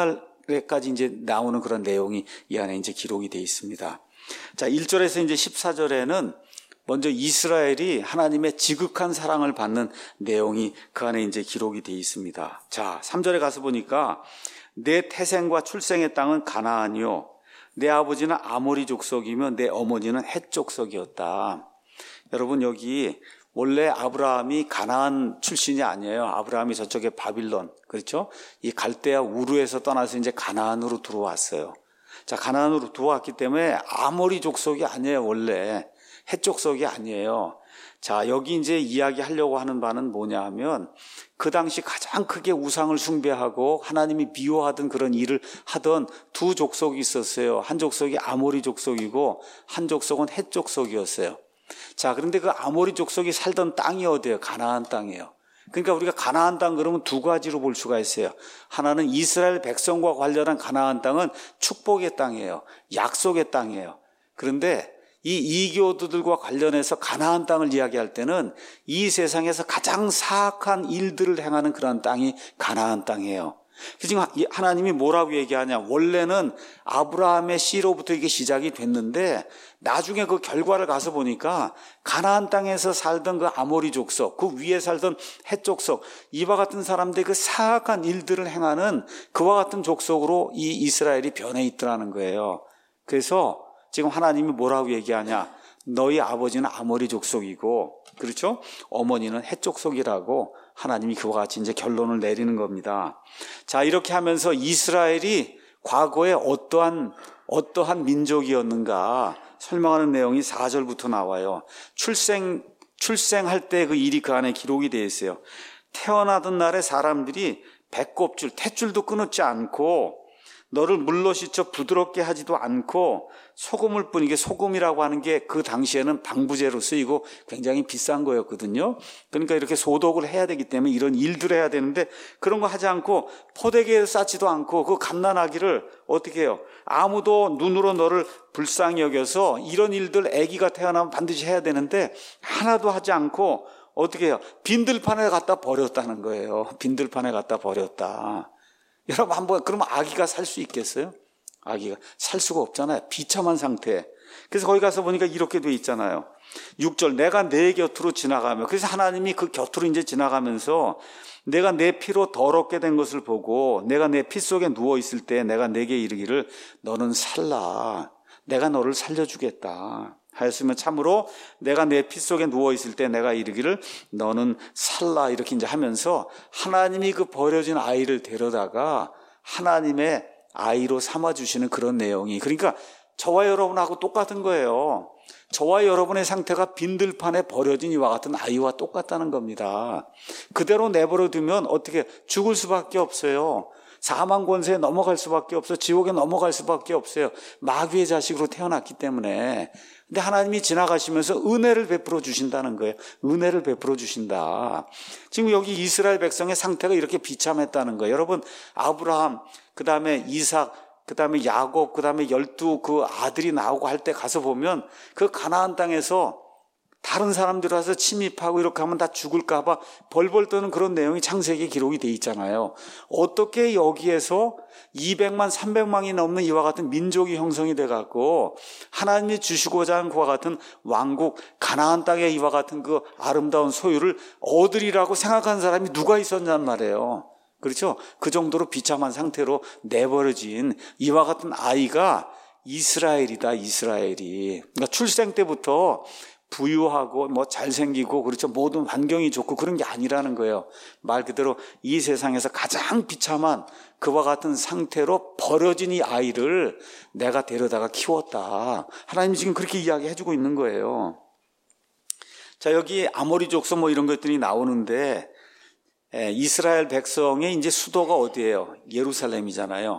앞날에까지 이제 나오는 그런 내용이 이 안에 이제 기록이 되어 있습니다. 자, 일 절에서 이제 십사 절에는 먼저 이스라엘이 하나님의 지극한 사랑을 받는 내용이 그 안에 이제 기록이 되어 있습니다. 자, 삼 절에 가서 보니까 내 태생과 출생의 땅은 가나안이요 내 아버지는 아모리 족속이며 내 어머니는 헷 족속이었다. 여러분, 여기 원래 아브라함이 가나안 출신이 아니에요. 아브라함이 저쪽에 바빌론, 그렇죠? 이 갈대아 우르에서 떠나서 이제 가나안으로 들어왔어요. 자, 가나안으로 들어왔기 때문에 아모리 족속이 아니에요. 원래 헷 족속이 아니에요. 자, 여기 이제 이야기하려고 하는 바는 뭐냐 하면 그 당시 가장 크게 우상을 숭배하고 하나님이 미워하던 그런 일을 하던 두 족속이 있었어요. 한 족속이 아모리 족속이고 한 족속은 헷 족속이었어요. 자, 그런데 그 아모리 족속이 살던 땅이 어디예요? 가나안 땅이에요. 그러니까 우리가 가나안 땅 그러면 두 가지로 볼 수가 있어요. 하나는 이스라엘 백성과 관련한 가나안 땅은 축복의 땅이에요. 약속의 땅이에요. 그런데 이 이교도들과 관련해서 가나안 땅을 이야기할 때는 이 세상에서 가장 사악한 일들을 행하는 그런 땅이 가나안 땅이에요. 지금 하나님이 뭐라고 얘기하냐? 원래는 아브라함의 씨로부터 이게 시작이 됐는데 나중에 그 결과를 가서 보니까 가나안 땅에서 살던 그 아모리 족속, 그 위에 살던 헷 족속, 이와 같은 사람들의 그 사악한 일들을 행하는 그와 같은 족속으로 이 이스라엘이 변해 있더라는 거예요. 그래서 지금 하나님이 뭐라고 얘기하냐? 너희 아버지는 아모리 족속이고, 그렇죠? 어머니는 헷 족속이라고 하나님이 그와 같이 이제 결론을 내리는 겁니다. 자, 이렇게 하면서 이스라엘이 과거에 어떠한, 어떠한 민족이었는가 설명하는 내용이 사 절부터 나와요. 출생, 출생할 때 그 일이 그 안에 기록이 되어 있어요. 태어나던 날에 사람들이 배꼽줄, 탯줄도 끊었지 않고 너를 물로 씻어 부드럽게 하지도 않고 소금을 뿌린 게 소금이라고 하는 게 그 당시에는 방부제로 쓰이고 굉장히 비싼 거였거든요. 그러니까 이렇게 소독을 해야 되기 때문에 이런 일들을 해야 되는데 그런 거 하지 않고 포대기에 쌓지도 않고 그 갓난아기를 어떻게 해요? 아무도 눈으로 너를 불쌍히 여겨서 이런 일들 아기가 태어나면 반드시 해야 되는데 하나도 하지 않고 어떻게 해요? 빈들판에 갖다 버렸다는 거예요. 빈들판에 갖다 버렸다. 여러분 한번 그러면 아기가 살 수 있겠어요? 아기가 살 수가 없잖아요. 비참한 상태. 그래서 거기 가서 보니까 이렇게 돼 있잖아요. 육 절 내가 내 곁으로 지나가며, 그래서 하나님이 그 곁으로 이제 지나가면서 내가 내 피로 더럽게 된 것을 보고 내가 내 피 속에 누워 있을 때 내가 내게 이르기를 너는 살라. 내가 너를 살려주겠다 하였으면 참으로 내가 내 피 속에 누워 있을 때 내가 이르기를 너는 살라. 이렇게 이제 하면서 하나님이 그 버려진 아이를 데려다가 하나님의 아이로 삼아주시는 그런 내용이, 그러니까 저와 여러분하고 똑같은 거예요. 저와 여러분의 상태가 빈들판에 버려진 이와 같은 아이와 똑같다는 겁니다. 그대로 내버려 두면 어떻게 죽을 수밖에 없어요. 사망 권세에 넘어갈 수밖에 없어요. 지옥에 넘어갈 수밖에 없어요. 마귀의 자식으로 태어났기 때문에. 근데 하나님이 지나가시면서 은혜를 베풀어 주신다는 거예요. 은혜를 베풀어 주신다. 지금 여기 이스라엘 백성의 상태가 이렇게 비참했다는 거예요. 여러분, 아브라함, 그 다음에 이삭, 그 다음에 야곱, 그 다음에 열두 그 아들이 나오고 할 때 가서 보면 그 가나안 땅에서 다른 사람들 와서 침입하고 이렇게 하면 다 죽을까 봐 벌벌 떠는 그런 내용이 창세기에 기록이 돼 있잖아요. 어떻게 여기에서 이백만, 삼백만이 넘는 이와 같은 민족이 형성이 돼갖고 하나님이 주시고자 하는 그와 같은 왕국, 가나안 땅에 이와 같은 그 아름다운 소유를 얻으리라고 생각한 사람이 누가 있었냔 말이에요. 그렇죠? 그 정도로 비참한 상태로 내버려진 이와 같은 아이가 이스라엘이다, 이스라엘이. 그러니까 출생 때부터 부유하고 뭐 잘생기고 그렇죠, 모든 환경이 좋고 그런 게 아니라는 거예요. 말 그대로 이 세상에서 가장 비참한 그와 같은 상태로 버려진 이 아이를 내가 데려다가 키웠다. 하나님이 지금 그렇게 이야기해주고 있는 거예요. 자, 여기 아모리 족속 뭐 이런 것들이 나오는데 예, 이스라엘 백성의 이제 수도가 어디예요? 예루살렘이잖아요.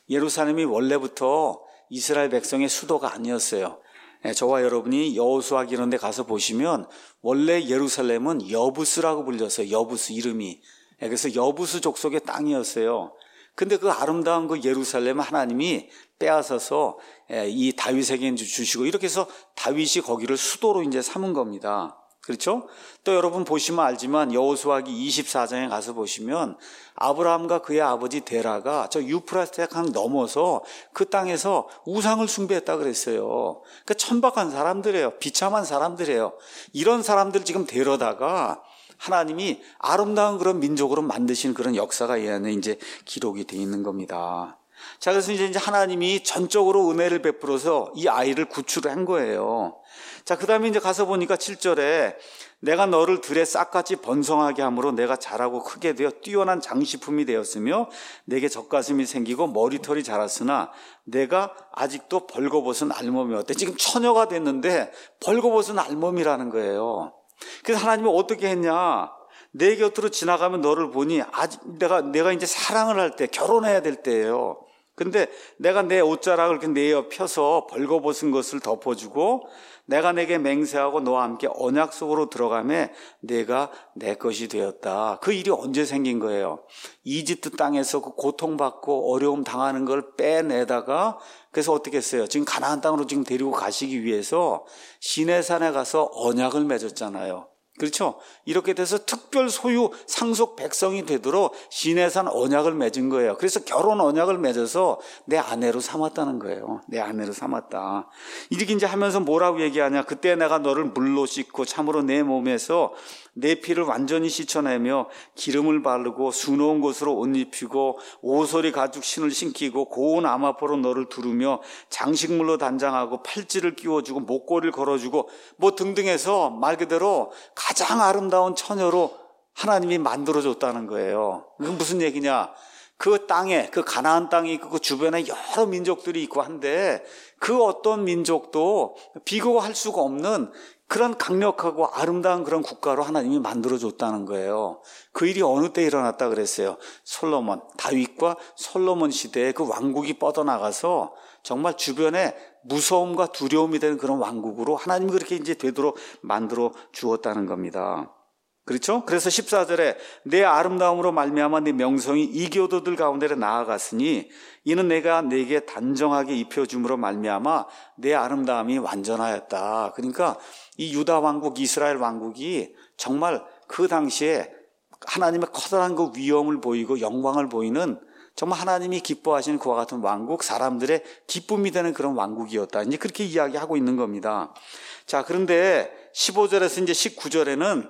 예루살렘이 원래부터 이스라엘 백성의 수도가 아니었어요. 저와 여러분이 여호수아 이런 데 가서 보시면 원래 예루살렘은 여부스라고 불렸어요. 여부스 이름이. 그래서 여부스 족속의 땅이었어요. 근데 그 아름다운 그 예루살렘 하나님이 빼앗아서 이 다윗에게 주시고 이렇게 해서 다윗이 거기를 수도로 이제 삼은 겁니다. 그렇죠? 또 여러분 보시면 알지만 여호수아기 이십사 장에 가서 보시면 아브라함과 그의 아버지 데라가 저 유프라테 강 넘어서 그 땅에서 우상을 숭배했다 그랬어요. 그러니까 천박한 사람들이에요. 비참한 사람들이에요. 이런 사람들 지금 데려다가 하나님이 아름다운 그런 민족으로 만드신 그런 역사가 이 안에 이제 기록이 되어 있는 겁니다. 자, 그래서 이제 하나님이 전적으로 은혜를 베풀어서 이 아이를 구출한 거예요. 자, 그 다음에 이제 가서 보니까 칠 절에 내가 너를 들에 싹같이 번성하게 함으로 내가 자라고 크게 되어 뛰어난 장식품이 되었으며 내게 젖가슴이 생기고 머리털이 자랐으나 내가 아직도 벌거벗은 알몸이었대. 지금 처녀가 됐는데 벌거벗은 알몸이라는 거예요. 그래서 하나님이 어떻게 했냐? 내 곁으로 지나가면 너를 보니 아직 내가 내가 이제 사랑을 할 때, 결혼해야 될 때예요. 근데 내가 내 옷자락을 이렇게 내어 펴서 벌거벗은 것을 덮어주고 내가 내게 맹세하고 너와 함께 언약 속으로 들어가매 내가 내 것이 되었다. 그 일이 언제 생긴 거예요? 이집트 땅에서 그 고통받고 어려움 당하는 걸 빼내다가 그래서 어떻게 했어요? 지금 가나안 땅으로 지금 데리고 가시기 위해서 시내산에 가서 언약을 맺었잖아요. 그렇죠? 이렇게 돼서 특별 소유 상속 백성이 되도록 시내산 언약을 맺은 거예요. 그래서 결혼 언약을 맺어서 내 아내로 삼았다는 거예요. 내 아내로 삼았다. 이렇게 이제 하면서 뭐라고 얘기하냐? 그때 내가 너를 물로 씻고 참으로 내 몸에서 내 피를 완전히 씻어내며 기름을 바르고 수놓은 곳으로 옷 입히고 오소리 가죽 신을 신기고 고운 암화포로 너를 두르며 장식물로 단장하고 팔찌를 끼워주고 목걸이를 걸어주고 뭐 등등해서 말 그대로 가장 아름다운 처녀로 하나님이 만들어줬다는 거예요. 그건 무슨 얘기냐? 그 땅에, 그 가나안 땅이 있고 그 주변에 여러 민족들이 있고 한데 그 어떤 민족도 비교할 수가 없는 그런 강력하고 아름다운 그런 국가로 하나님이 만들어줬다는 거예요. 그 일이 어느 때 일어났다 그랬어요? 솔로몬, 다윗과 솔로몬 시대에 그 왕국이 뻗어나가서 정말 주변에 무서움과 두려움이 되는 그런 왕국으로 하나님이 그렇게 이제 되도록 만들어 주었다는 겁니다. 그렇죠? 그래서 십사 절에 내 아름다움으로 말미암아 네 명성이 이교도들 가운데 나아갔으니 이는 내가 내게 단정하게 입혀줌으로 말미암아 내 아름다움이 완전하였다. 그러니까 이 유다 왕국, 이스라엘 왕국이 정말 그 당시에 하나님의 커다란 그 위엄을 보이고 영광을 보이는 정말 하나님이 기뻐하시는 그와 같은 왕국, 사람들의 기쁨이 되는 그런 왕국이었다. 이제 그렇게 이야기하고 있는 겁니다. 자, 그런데 십오 절에서 이제 십구 절에는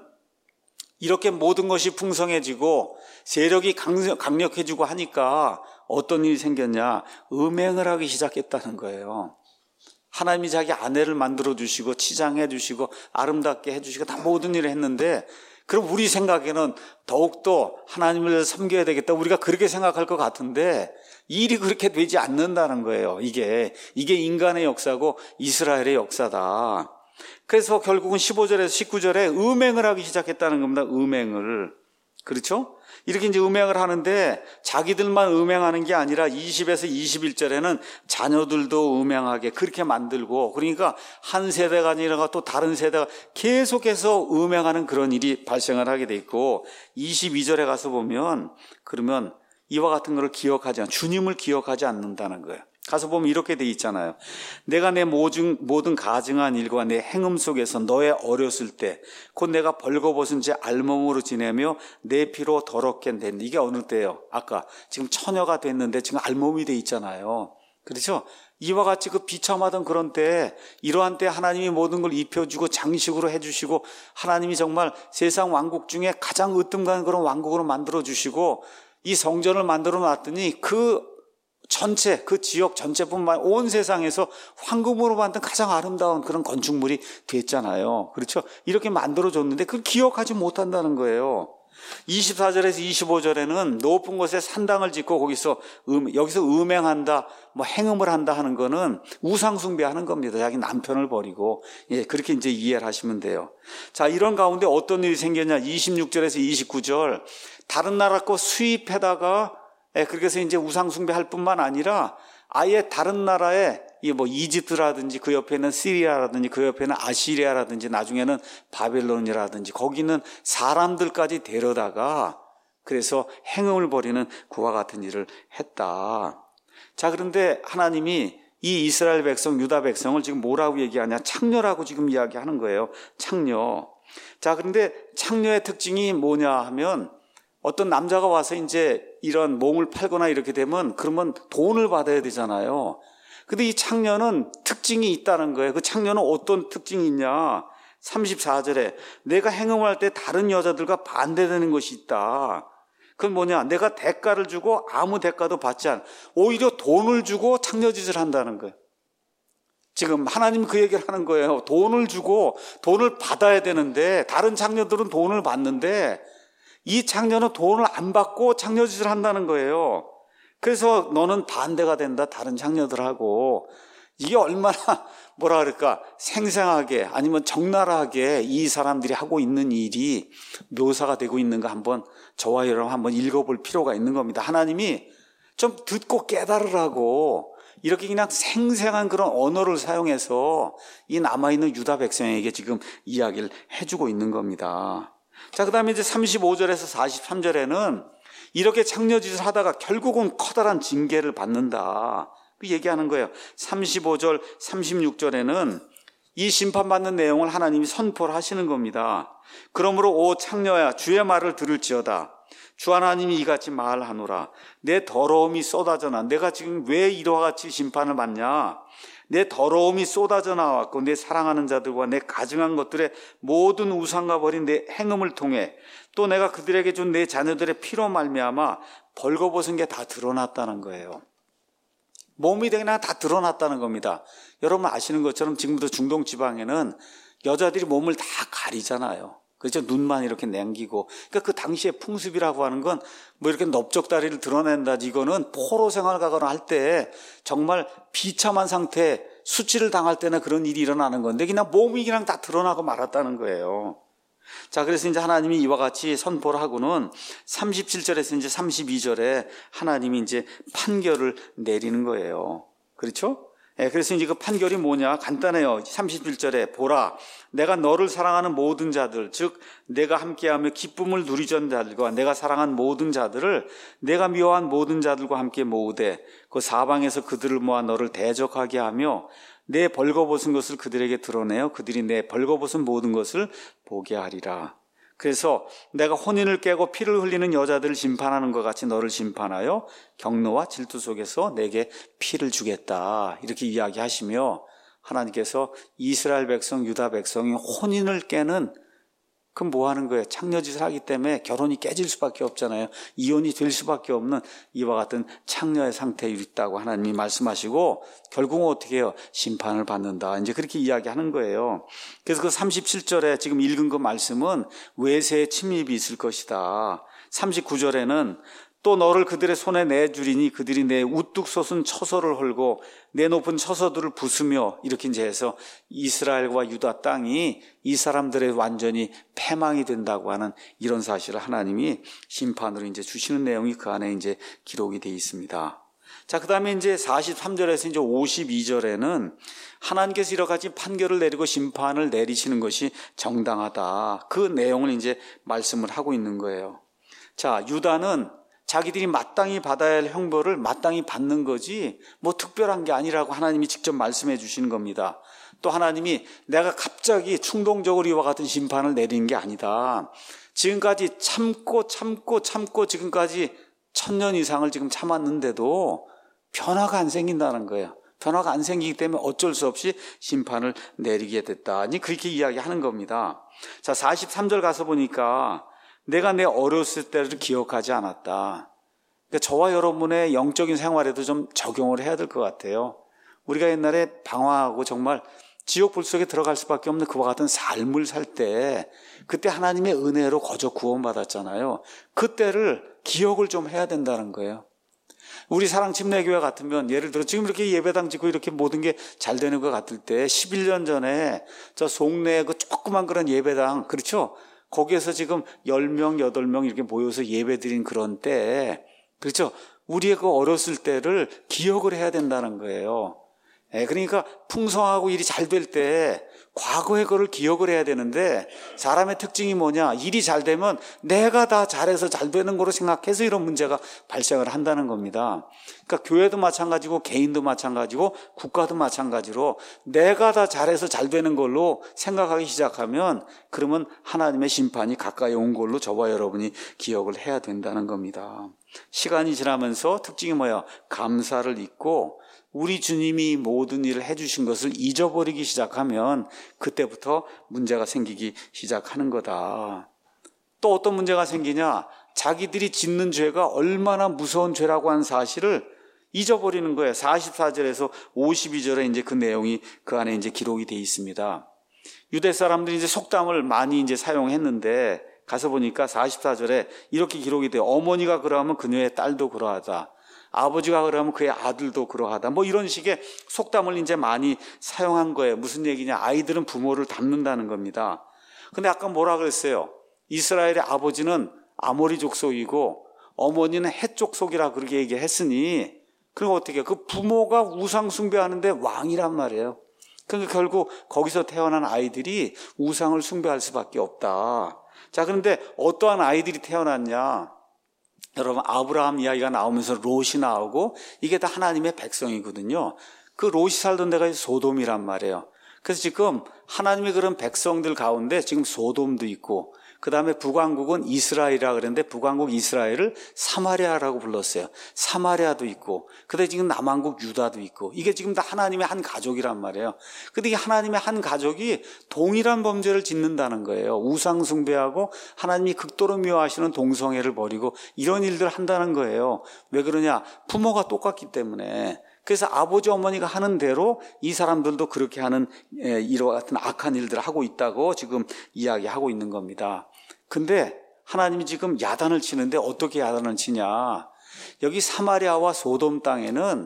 이렇게 모든 것이 풍성해지고 세력이 강력해지고 하니까 어떤 일이 생겼냐? 음행을 하기 시작했다는 거예요. 하나님이 자기 아내를 만들어 주시고 치장해 주시고 아름답게 해 주시고 다 모든 일을 했는데 그럼 우리 생각에는 더욱더 하나님을 섬겨야 되겠다. 우리가 그렇게 생각할 것 같은데 일이 그렇게 되지 않는다는 거예요. 이게 이게 인간의 역사고 이스라엘의 역사다. 그래서 결국은 십오 절에서 십구 절에 음행을 하기 시작했다는 겁니다. 음행을. 그렇죠? 이렇게 이제 음행을 하는데 자기들만 음행하는 게 아니라 이십에서 이십일 절에는 자녀들도 음행하게 그렇게 만들고 그러니까 한 세대가 아니라 또 다른 세대가 계속해서 음행하는 그런 일이 발생을 하게 돼 있고 이십이 절에 가서 보면 그러면 이와 같은 것을 기억하지 않, 주님을 기억하지 않는다는 거예요. 가서 보면 이렇게 돼 있잖아요. 내가 내 모든, 모든 가증한 일과 내 행음 속에서 너의 어렸을 때 곧 내가 벌거벗은 채 알몸으로 지내며 내 피로 더럽게 된 이게 어느 때예요? 아까 지금 처녀가 됐는데 지금 알몸이 돼 있잖아요. 그렇죠? 이와 같이 그 비참하던 그런 때 이러한 때 하나님이 모든 걸 입혀주고 장식으로 해주시고 하나님이 정말 세상 왕국 중에 가장 으뜸가는 그런 왕국으로 만들어주시고 이 성전을 만들어 놨더니 그 전체 그 지역 전체뿐만 아니라 온 세상에서 황금으로 만든 가장 아름다운 그런 건축물이 됐잖아요. 그렇죠? 이렇게 만들어줬는데 그걸 기억하지 못한다는 거예요. 이십사 절에서 이십오 절에는 높은 곳에 산당을 짓고 거기서 음, 여기서 음행한다, 뭐 행음을 한다 하는 거는 우상 숭배하는 겁니다. 자기 남편을 버리고 예 그렇게 이제 이해를 하시면 돼요. 자, 이런 가운데 어떤 일이 생겼냐? 이십육 절에서 이십구 절 다른 나라 거 수입해다가 예, 그래서 이제 우상숭배할 뿐만 아니라 아예 다른 나라에 뭐 이집트라든지 그 옆에는 시리아라든지 그 옆에는 아시리아라든지 나중에는 바벨론이라든지 거기는 사람들까지 데려다가 그래서 행음을 벌이는 그와 같은 일을 했다. 자, 그런데 하나님이 이 이스라엘 백성, 유다 백성을 지금 뭐라고 얘기하냐? 창녀라고 지금 이야기하는 거예요. 창녀. 자, 그런데 창녀의 특징이 뭐냐 하면 어떤 남자가 와서 이제 이런 몸을 팔거나 이렇게 되면 그러면 돈을 받아야 되잖아요. 근데 이 창녀는 특징이 있다는 거예요. 그 창녀는 어떤 특징이 있냐? 삼십사 절에 내가 행음할 때 다른 여자들과 반대되는 것이 있다. 그건 뭐냐? 내가 대가를 주고 아무 대가도 받지 않아. 오히려 돈을 주고 창녀짓을 한다는 거예요. 지금 하나님 그 얘기를 하는 거예요. 돈을 주고 돈을 받아야 되는데 다른 창녀들은 돈을 받는데 이 창녀는 돈을 안 받고 창녀짓을 한다는 거예요. 그래서 너는 반대가 된다. 다른 창녀들하고. 이게 얼마나 뭐라 그럴까 생생하게 아니면 적나라하게 이 사람들이 하고 있는 일이 묘사가 되고 있는가 한번 저와 여러분 한번 읽어볼 필요가 있는 겁니다. 하나님이 좀 듣고 깨달으라고 이렇게 그냥 생생한 그런 언어를 사용해서 이 남아있는 유다 백성에게 지금 이야기를 해주고 있는 겁니다. 자, 그 다음에 이제 삼십오 절에서 사십삼 절에는 이렇게 창녀짓을 하다가 결국은 커다란 징계를 받는다. 그 얘기하는 거예요. 삼십오 절, 삼십육 절에는 이 심판받는 내용을 하나님이 선포를 하시는 겁니다. 그러므로 오 창녀야 주의 말을 들을지어다. 주 하나님이 이같이 말하노라. 내 더러움이 쏟아져나. 내가 지금 왜 이와 같이 심판을 받냐. 내 더러움이 쏟아져 나왔고 내 사랑하는 자들과 내 가증한 것들의 모든 우상과 버린 내 행음을 통해 또 내가 그들에게 준 내 자녀들의 피로 말미암아 벌거벗은 게 다 드러났다는 거예요. 몸이 그냥 다 드러났다는 겁니다. 여러분 아시는 것처럼 지금부터 중동 지방에는 여자들이 몸을 다 가리잖아요. 그렇죠? 눈만 이렇게 남기고. 그러니까 그 당시의 풍습이라고 하는 건 뭐 이렇게 넓적다리를 드러낸다. 이거는 포로 생활 가거나 할 때 정말 비참한 상태, 수치를 당할 때나 그런 일이 일어나는 건데 그냥 몸이 그냥 다 드러나고 말았다는 거예요. 자, 그래서 이제 하나님이 이와 같이 선포를 하고는 삼십칠 절에서 이제 삼십이 절에 하나님이 이제 판결을 내리는 거예요. 그렇죠? 예, 그래서 이제 그 판결이 뭐냐? 간단해요. 삼십일 절에 보라, 내가 너를 사랑하는 모든 자들, 즉 내가 함께하며 기쁨을 누리던 자들과 내가 사랑한 모든 자들을 내가 미워한 모든 자들과 함께 모으되 그 사방에서 그들을 모아 너를 대적하게 하며 내 벌거벗은 것을 그들에게 드러내어 그들이 내 벌거벗은 모든 것을 보게 하리라. 그래서 내가 혼인을 깨고 피를 흘리는 여자들을 심판하는 것 같이 너를 심판하여 경노와 질투 속에서 내게 피를 주겠다. 이렇게 이야기하시며 하나님께서 이스라엘 백성, 유다 백성이 혼인을 깨는 그럼 뭐 하는 거예요? 창녀짓을 하기 때문에 결혼이 깨질 수밖에 없잖아요. 이혼이 될 수밖에 없는 이와 같은 창녀의 상태에 있다고 하나님이 말씀하시고 결국은 어떻게 해요? 심판을 받는다. 이제 그렇게 이야기하는 거예요. 그래서 그 삼십칠 절에 지금 읽은 그 말씀은 외세의 침입이 있을 것이다. 삼십구 절에는 또 너를 그들의 손에 내주리니 그들이 내 우뚝 솟은 처소를 헐고 내 높은 처소들을 부수며 이렇게 이제 해서 이스라엘과 유다 땅이 이 사람들의 완전히 패망이 된다고 하는 이런 사실을 하나님이 심판으로 이제 주시는 내용이 그 안에 이제 기록이 되어 있습니다. 자, 그 다음에 이제 사십삼 절에서 이제 오십이 절에는 하나님께서 여러 가지 판결을 내리고 심판을 내리시는 것이 정당하다. 그 내용을 이제 말씀을 하고 있는 거예요. 자, 유다는 자기들이 마땅히 받아야 할 형벌을 마땅히 받는 거지 뭐 특별한 게 아니라고 하나님이 직접 말씀해 주시는 겁니다. 또 하나님이 내가 갑자기 충동적으로 이와 같은 심판을 내리는 게 아니다. 지금까지 참고 참고 참고 지금까지 천년 이상을 지금 참았는데도 변화가 안 생긴다는 거예요. 변화가 안 생기기 때문에 어쩔 수 없이 심판을 내리게 됐다. 아니 그렇게 이야기하는 겁니다. 자, 사십삼 절 가서 보니까 내가 내 어렸을 때를 기억하지 않았다. 그러니까 저와 여러분의 영적인 생활에도 좀 적용을 해야 될 것 같아요. 우리가 옛날에 방황하고 정말 지옥 불 속에 들어갈 수밖에 없는 그와 같은 삶을 살 때 그때 하나님의 은혜로 거저 구원받았잖아요. 그때를 기억을 좀 해야 된다는 거예요. 우리 사랑침례교회 같으면 예를 들어 지금 이렇게 예배당 짓고 이렇게 모든 게 잘 되는 것 같을 때 십일 년 전에 저 송내 그 조그만 그런 예배당 그렇죠? 거기에서 지금 열 명, 여덟 명 이렇게 모여서 예배 드린 그런 때, 그렇죠? 우리의 그 어렸을 때를 기억을 해야 된다는 거예요. 예, 그러니까 풍성하고 일이 잘 될 때 과거의 거를 기억을 해야 되는데, 사람의 특징이 뭐냐? 일이 잘 되면 내가 다 잘해서 잘 되는 거로 생각해서 이런 문제가 발생을 한다는 겁니다. 그러니까 교회도 마찬가지고 개인도 마찬가지고 국가도 마찬가지로 내가 다 잘해서 잘 되는 걸로 생각하기 시작하면, 그러면 하나님의 심판이 가까이 온 걸로 저와 여러분이 기억을 해야 된다는 겁니다. 시간이 지나면서 특징이 뭐야? 감사를 잊고 우리 주님이 모든 일을 해주신 것을 잊어버리기 시작하면 그때부터 문제가 생기기 시작하는 거다. 또 어떤 문제가 생기냐? 자기들이 짓는 죄가 얼마나 무서운 죄라고 하는 사실을 잊어버리는 거예요. 사십사 절에서 오십이 절에 이제 그 내용이 그 안에 이제 기록이 되어 있습니다. 유대 사람들이 이제 속담을 많이 이제 사용했는데, 가서 보니까 사십사 절에 이렇게 기록이 돼요. 어머니가 그러하면 그녀의 딸도 그러하다. 아버지가 그러면 그의 아들도 그러하다. 뭐 이런 식의 속담을 이제 많이 사용한 거예요. 무슨 얘기냐? 아이들은 부모를 닮는다는 겁니다. 근데 아까 뭐라 그랬어요? 이스라엘의 아버지는 아모리 족속이고 어머니는 헷 족속이라 그렇게 얘기했으니, 그럼 어떻게 해요? 그 부모가 우상 숭배하는데 왕이란 말이에요. 그러니까 결국 거기서 태어난 아이들이 우상을 숭배할 수밖에 없다. 자, 그런데 어떠한 아이들이 태어났냐? 여러분, 아브라함 이야기가 나오면서 롯이 나오고 이게 다 하나님의 백성이거든요. 그 롯이 살던 데가 소돔이란 말이에요. 그래서 지금 하나님의 그런 백성들 가운데 지금 소돔도 있고, 그 다음에 북왕국은 이스라엘이라 그랬는데 북왕국 이스라엘을 사마리아라고 불렀어요. 사마리아도 있고, 그다음에 지금 남왕국 유다도 있고, 이게 지금 다 하나님의 한 가족이란 말이에요. 근데 이게 하나님의 한 가족이 동일한 범죄를 짓는다는 거예요. 우상 숭배하고 하나님이 극도로 미워하시는 동성애를 벌이고 이런 일들을 한다는 거예요. 왜 그러냐? 부모가 똑같기 때문에. 그래서 아버지 어머니가 하는 대로 이 사람들도 그렇게 하는 이와 같은 악한 일들을 하고 있다고 지금 이야기하고 있는 겁니다. 근데 하나님이 지금 야단을 치는데 어떻게 야단을 치냐? 여기 사마리아와 소돔 땅에는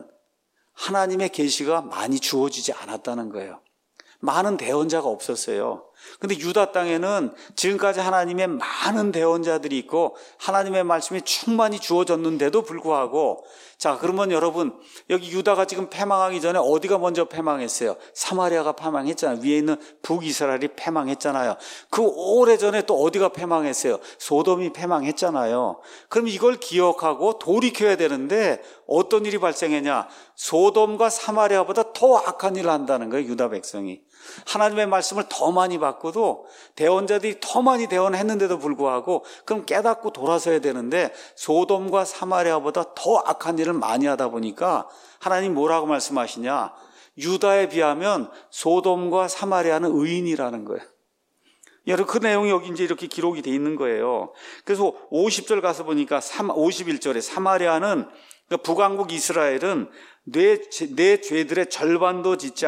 하나님의 계시가 많이 주어지지 않았다는 거예요. 많은 대언자가 없었어요. 근데 유다 땅에는 지금까지 하나님의 많은 대언자들이 있고 하나님의 말씀이 충만히 주어졌는데도 불구하고, 자, 그러면 여러분, 여기 유다가 지금 패망하기 전에 어디가 먼저 패망했어요? 사마리아가 패망했잖아요. 위에 있는 북이스라엘이 패망했잖아요. 그 오래전에 또 어디가 패망했어요? 소돔이 패망했잖아요. 그럼 이걸 기억하고 돌이켜야 되는데 어떤 일이 발생했냐? 소돔과 사마리아보다 더 악한 일을 한다는 거예요, 유다 백성이. 하나님의 말씀을 더 많이 받고도 대언자들이 더 많이 대언했는데도 불구하고 그럼 깨닫고 돌아서야 되는데 소돔과 사마리아보다 더 악한 일을 많이 하다 보니까 하나님 뭐라고 말씀하시냐? 유다에 비하면 소돔과 사마리아는 의인이라는 거예요. 여러분, 그 내용이 여기 이제 이렇게 기록이 돼 있는 거예요. 그래서 오십 절 가서 보니까 오십일 절에 사마리아는, 그러니까 북왕국 이스라엘은 내, 내 죄들의 절반도 짓지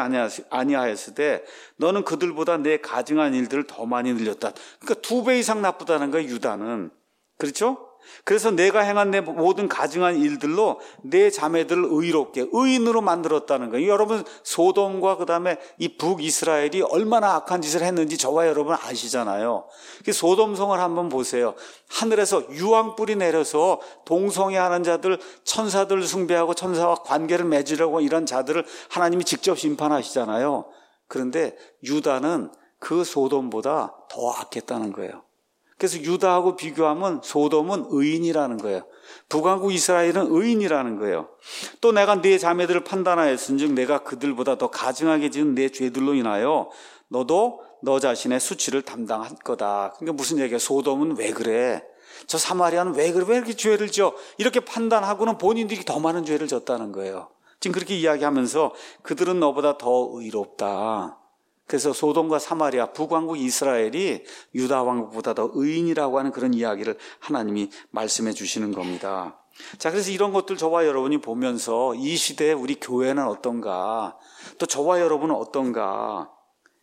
아니하였으되 너는 그들보다 내 가증한 일들을 더 많이 늘렸다. 그러니까 두 배 이상 나쁘다는 거예요, 유다는. 그렇죠? 그래서 내가 행한 내 모든 가증한 일들로 내 자매들을 의롭게, 의인으로 만들었다는 거예요. 여러분, 소돔과 그 다음에 이 북이스라엘이 얼마나 악한 짓을 했는지 저와 여러분 아시잖아요. 소돔성을 한번 보세요. 하늘에서 유황불이 내려서 동성애하는 자들, 천사들 숭배하고 천사와 관계를 맺으려고 이런 자들을 하나님이 직접 심판하시잖아요. 그런데 유다는 그 소돔보다 더 악했다는 거예요. 그래서 유다하고 비교하면 소돔은 의인이라는 거예요. 북왕국 이스라엘은 의인이라는 거예요. 또 내가 네 자매들을 판단하였은즉 내가 그들보다 더 가증하게 지은 내 죄들로 인하여 너도 너 자신의 수치를 담당할 거다. 그러니까 무슨 얘기야? 소돔은 왜 그래? 저 사마리아는 왜 그래? 왜 이렇게 죄를 져? 이렇게 판단하고는 본인들이 더 많은 죄를 졌다는 거예요. 지금 그렇게 이야기하면서 그들은 너보다 더 의롭다. 그래서 소돔과 사마리아, 북왕국 이스라엘이 유다 왕국보다 더 의인이라고 하는 그런 이야기를 하나님이 말씀해 주시는 겁니다. 자, 그래서 이런 것들 저와 여러분이 보면서 이 시대에 우리 교회는 어떤가, 또 저와 여러분은 어떤가,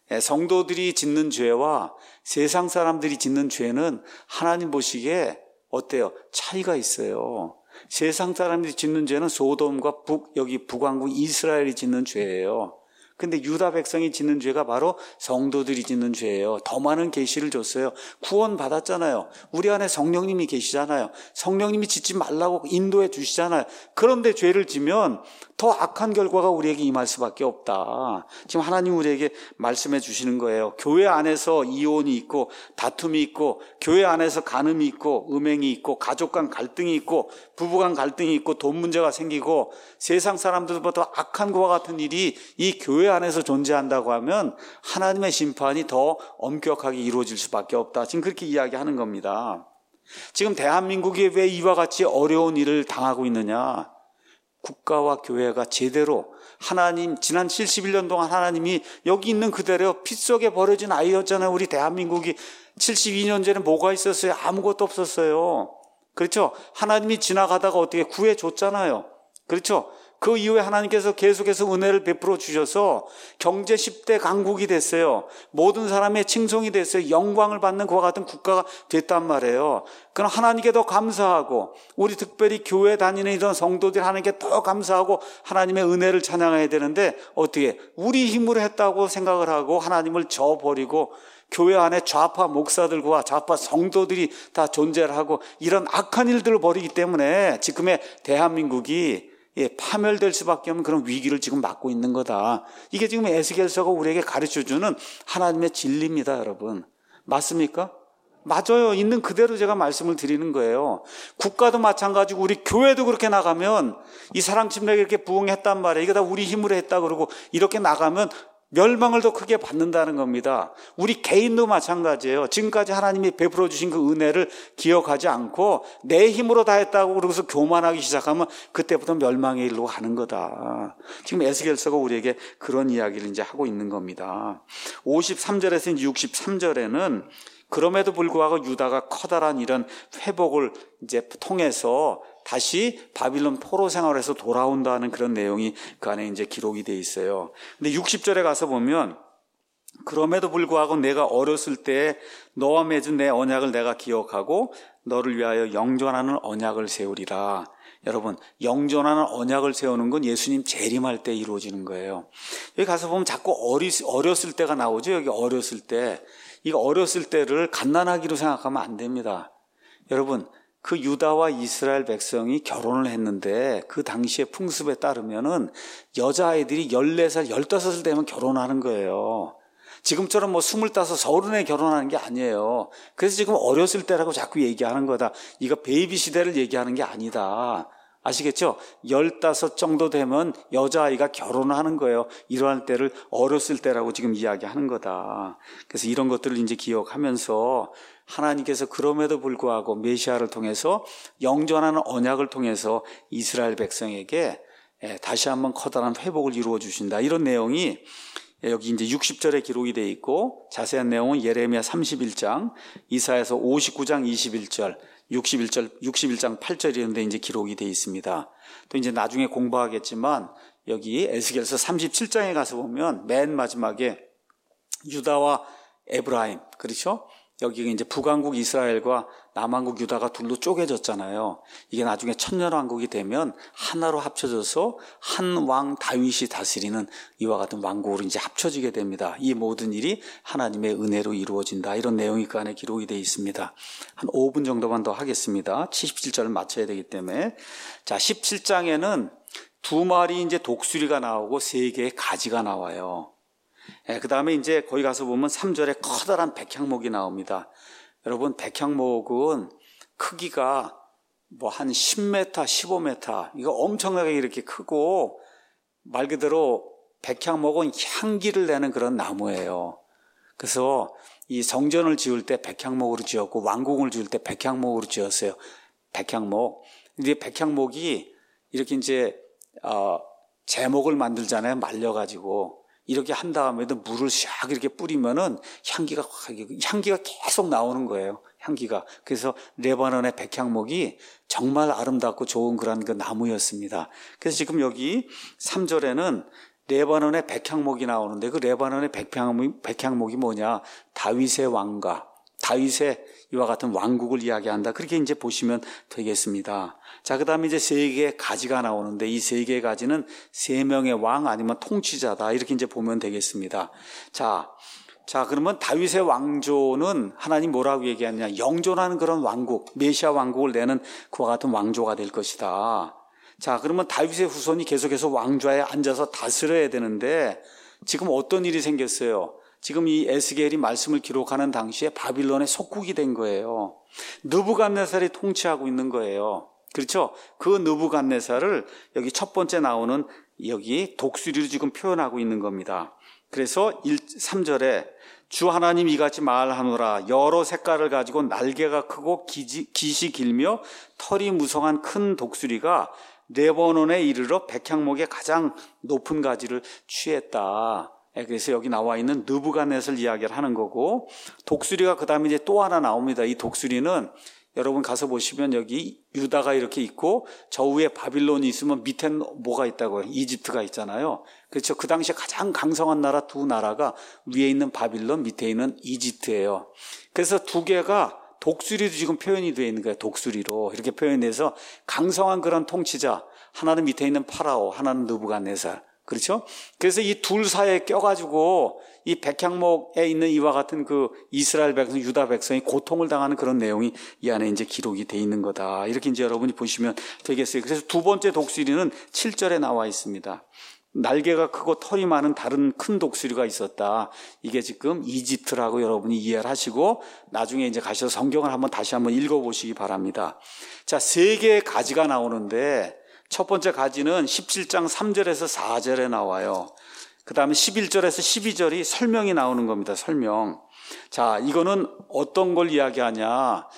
성도들이 짓는 죄와 세상 사람들이 짓는 죄는 하나님 보시기에 어때요? 차이가 있어요. 세상 사람들이 짓는 죄는 소돔과 북, 여기 북왕국 이스라엘이 짓는 죄예요. 근데 유다 백성이 짓는 죄가 바로 성도들이 짓는 죄예요. 더 많은 계시를 줬어요. 구원 받았잖아요. 우리 안에 성령님이 계시잖아요. 성령님이 짓지 말라고 인도해 주시잖아요. 그런데 죄를 지면 더 악한 결과가 우리에게 임할 수밖에 없다. 지금 하나님 우리에게 말씀해 주시는 거예요. 교회 안에서 이혼이 있고 다툼이 있고 교회 안에서 간음이 있고 음행이 있고 가족 간 갈등이 있고 부부 간 갈등이 있고 돈 문제가 생기고 세상 사람들보다 악한 것과 같은 일이 이 교회 안에서 존재한다고 하면 하나님의 심판이 더 엄격하게 이루어질 수밖에 없다. 지금 그렇게 이야기하는 겁니다. 지금 대한민국이 왜 이와 같이 어려운 일을 당하고 있느냐? 국가와 교회가 제대로 하나님 지난 칠십일 년 동안 하나님이 여기 있는 그대로 피 속에 버려진 아이였잖아요. 우리 대한민국이 칠십이 년 전에 뭐가 있었어요? 아무것도 없었어요. 그렇죠? 하나님이 지나가다가 어떻게 구해줬잖아요. 그렇죠? 그 이후에 하나님께서 계속해서 은혜를 베풀어 주셔서 경제 십 대 강국이 됐어요. 모든 사람의 칭송이 됐어요. 영광을 받는 그와 같은 국가가 됐단 말이에요. 그럼 하나님께 더 감사하고 우리 특별히 교회 다니는 이런 성도들 하나님께 더 감사하고 하나님의 은혜를 찬양해야 되는데 어떻게 우리 힘으로 했다고 생각을 하고 하나님을 저버리고 교회 안에 좌파 목사들과 좌파 성도들이 다 존재를 하고 이런 악한 일들을 벌이기 때문에 지금의 대한민국이 예, 파멸될 수밖에 없는 그런 위기를 지금 맞고 있는 거다. 이게 지금 에스겔서가 우리에게 가르쳐주는 하나님의 진리입니다, 여러분. 맞습니까? 맞아요. 있는 그대로 제가 말씀을 드리는 거예요. 국가도 마찬가지고 우리 교회도 그렇게 나가면 이 사랑 침례가 이렇게 부흥했단 말이에요. 이거 다 우리 힘으로 했다 그러고 이렇게 나가면 멸망을 더 크게 받는다는 겁니다. 우리 개인도 마찬가지예요. 지금까지 하나님이 베풀어 주신 그 은혜를 기억하지 않고 내 힘으로 다 했다고 그러고서 교만하기 시작하면 그때부터 멸망의 일로 가는 거다. 지금 에스겔서가 우리에게 그런 이야기를 이제 하고 있는 겁니다. 오십삼 절에서 육십삼 절에는 그럼에도 불구하고 유다가 커다란 이런 회복을 이제 통해서 다시 바빌론 포로 생활에서 돌아온다는 그런 내용이 그 안에 이제 기록이 돼 있어요. 근데 육십 절에 가서 보면 그럼에도 불구하고 내가 어렸을 때 너와 맺은 내 언약을 내가 기억하고 너를 위하여 영존하는 언약을 세우리라. 여러분, 영존하는 언약을 세우는 건 예수님 재림할 때 이루어지는 거예요. 여기 가서 보면 자꾸 어리, 어렸을 때가 나오죠. 여기 어렸을 때. 이거 어렸을 때를 갓난아기로 생각하면 안 됩니다. 여러분, 그 유다와 이스라엘 백성이 결혼을 했는데 그 당시의 풍습에 따르면은 여자아이들이 열네 살, 열다섯 살 되면 결혼하는 거예요. 지금처럼 뭐 스물다섯, 서른에 결혼하는 게 아니에요. 그래서 지금 어렸을 때라고 자꾸 얘기하는 거다. 이거 베이비 시대를 얘기하는 게 아니다. 아시겠죠? 열다섯 정도 되면 여자아이가 결혼하는 거예요. 이러한 때를 어렸을 때라고 지금 이야기하는 거다. 그래서 이런 것들을 이제 기억하면서 하나님께서 그럼에도 불구하고 메시아를 통해서 영존하는 언약을 통해서 이스라엘 백성에게 다시 한번 커다란 회복을 이루어 주신다. 이런 내용이 여기 이제 육십 절에 기록이 되어 있고 자세한 내용은 예레미야 삼십일 장, 이사야서 오십구 장 이십일 절, 육십일 절, 육십일 장 팔 절이었는데 이제 기록이 되어 있습니다. 또 이제 나중에 공부하겠지만 여기 에스겔서 삼십칠 장에 가서 보면 맨 마지막에 유다와 에브라임, 그렇죠? 여기가 이제 북왕국 이스라엘과 남왕국 유다가 둘로 쪼개졌잖아요. 이게 나중에 천년왕국이 되면 하나로 합쳐져서 한 왕 다윗이 다스리는 이와 같은 왕국으로 이제 합쳐지게 됩니다. 이 모든 일이 하나님의 은혜로 이루어진다. 이런 내용이 그 안에 기록이 되어 있습니다. 한 오 분 정도만 더 하겠습니다. 칠십칠 절을 맞춰야 되기 때문에. 자, 십칠 장에는 두 마리 이제 독수리가 나오고 세 개의 가지가 나와요. 예, 그 다음에 이제 거기 가서 보면 삼 절에 커다란 백향목이 나옵니다. 여러분, 백향목은 크기가 뭐 한 십 미터, 십오 미터, 이거 엄청나게 이렇게 크고 말 그대로 백향목은 향기를 내는 그런 나무예요. 그래서 이 성전을 지을 때 백향목으로 지었고 왕궁을 지을 때 백향목으로 지었어요. 백향목. 근데 백향목이 이렇게 이제 어, 제목을 만들잖아요. 말려가지고. 이렇게 한 다음에도 물을 샥 이렇게 뿌리면은 향기가, 향기가 계속 나오는 거예요. 향기가. 그래서 레바논의 백향목이 정말 아름답고 좋은 그런 그 나무였습니다. 그래서 지금 여기 삼 절에는 레바논의 백향목이 나오는데 그 레바논의 백향목이, 백향목이 뭐냐? 다윗의 왕가, 다윗의 이와 같은 왕국을 이야기한다. 그렇게 이제 보시면 되겠습니다. 자, 그 다음에 이제 세 개의 가지가 나오는데 이 세 개의 가지는 세 명의 왕 아니면 통치자다. 이렇게 이제 보면 되겠습니다. 자, 자, 그러면 다윗의 왕조는 하나님 뭐라고 얘기하느냐. 영존하는 그런 왕국, 메시아 왕국을 내는 그와 같은 왕조가 될 것이다. 자, 그러면 다윗의 후손이 계속해서 왕좌에 앉아서 다스려야 되는데 지금 어떤 일이 생겼어요? 지금 이 에스겔이 말씀을 기록하는 당시에 바빌론의 속국이 된 거예요. 느부갓네살이 통치하고 있는 거예요. 그렇죠? 그 느부갓네살을 여기 첫 번째 나오는 여기 독수리로 지금 표현하고 있는 겁니다. 그래서 삼 절에 주 하나님 이같이 말하노라. 여러 색깔을 가지고 날개가 크고 기지, 깃이 길며 털이 무성한 큰 독수리가 레바논에 이르러 백향목의 가장 높은 가지를 취했다. 그래서 여기 나와 있는 느부갓네살 이야기를 하는 거고, 독수리가 그 다음에 이제 또 하나 나옵니다. 이 독수리는 여러분 가서 보시면 여기 유다가 이렇게 있고 저 위에 바빌론이 있으면 밑에는 뭐가 있다고요? 이집트가 있잖아요. 그렇죠. 그 당시에 가장 강성한 나라 두 나라가 위에 있는 바빌론, 밑에 있는 이집트예요. 그래서 두 개가 독수리도 지금 표현이 되어 있는 거예요. 독수리로 이렇게 표현해서 강성한 그런 통치자, 하나는 밑에 있는 파라오, 하나는 느부갓네살. 그렇죠? 그래서 이 둘 사이에 껴가지고 이 백향목에 있는 이와 같은 그 이스라엘 백성, 유다 백성이 고통을 당하는 그런 내용이 이 안에 이제 기록이 돼 있는 거다. 이렇게 이제 여러분이 보시면 되겠어요. 그래서 두 번째 독수리는 칠 절에 나와 있습니다. 날개가 크고 털이 많은 다른 큰 독수리가 있었다. 이게 지금 이집트라고 여러분이 이해를 하시고 나중에 이제 가셔서 성경을 한번 다시 한번 읽어보시기 바랍니다. 자, 세 개의 가지가 나오는데 첫 번째 가지는 십칠 장 삼 절에서 사 절에 나와요. 그 다음에 십일 절에서 십이 절이 설명이 나오는 겁니다. 설명. 자, 이거는 어떤 걸 이야기하냐.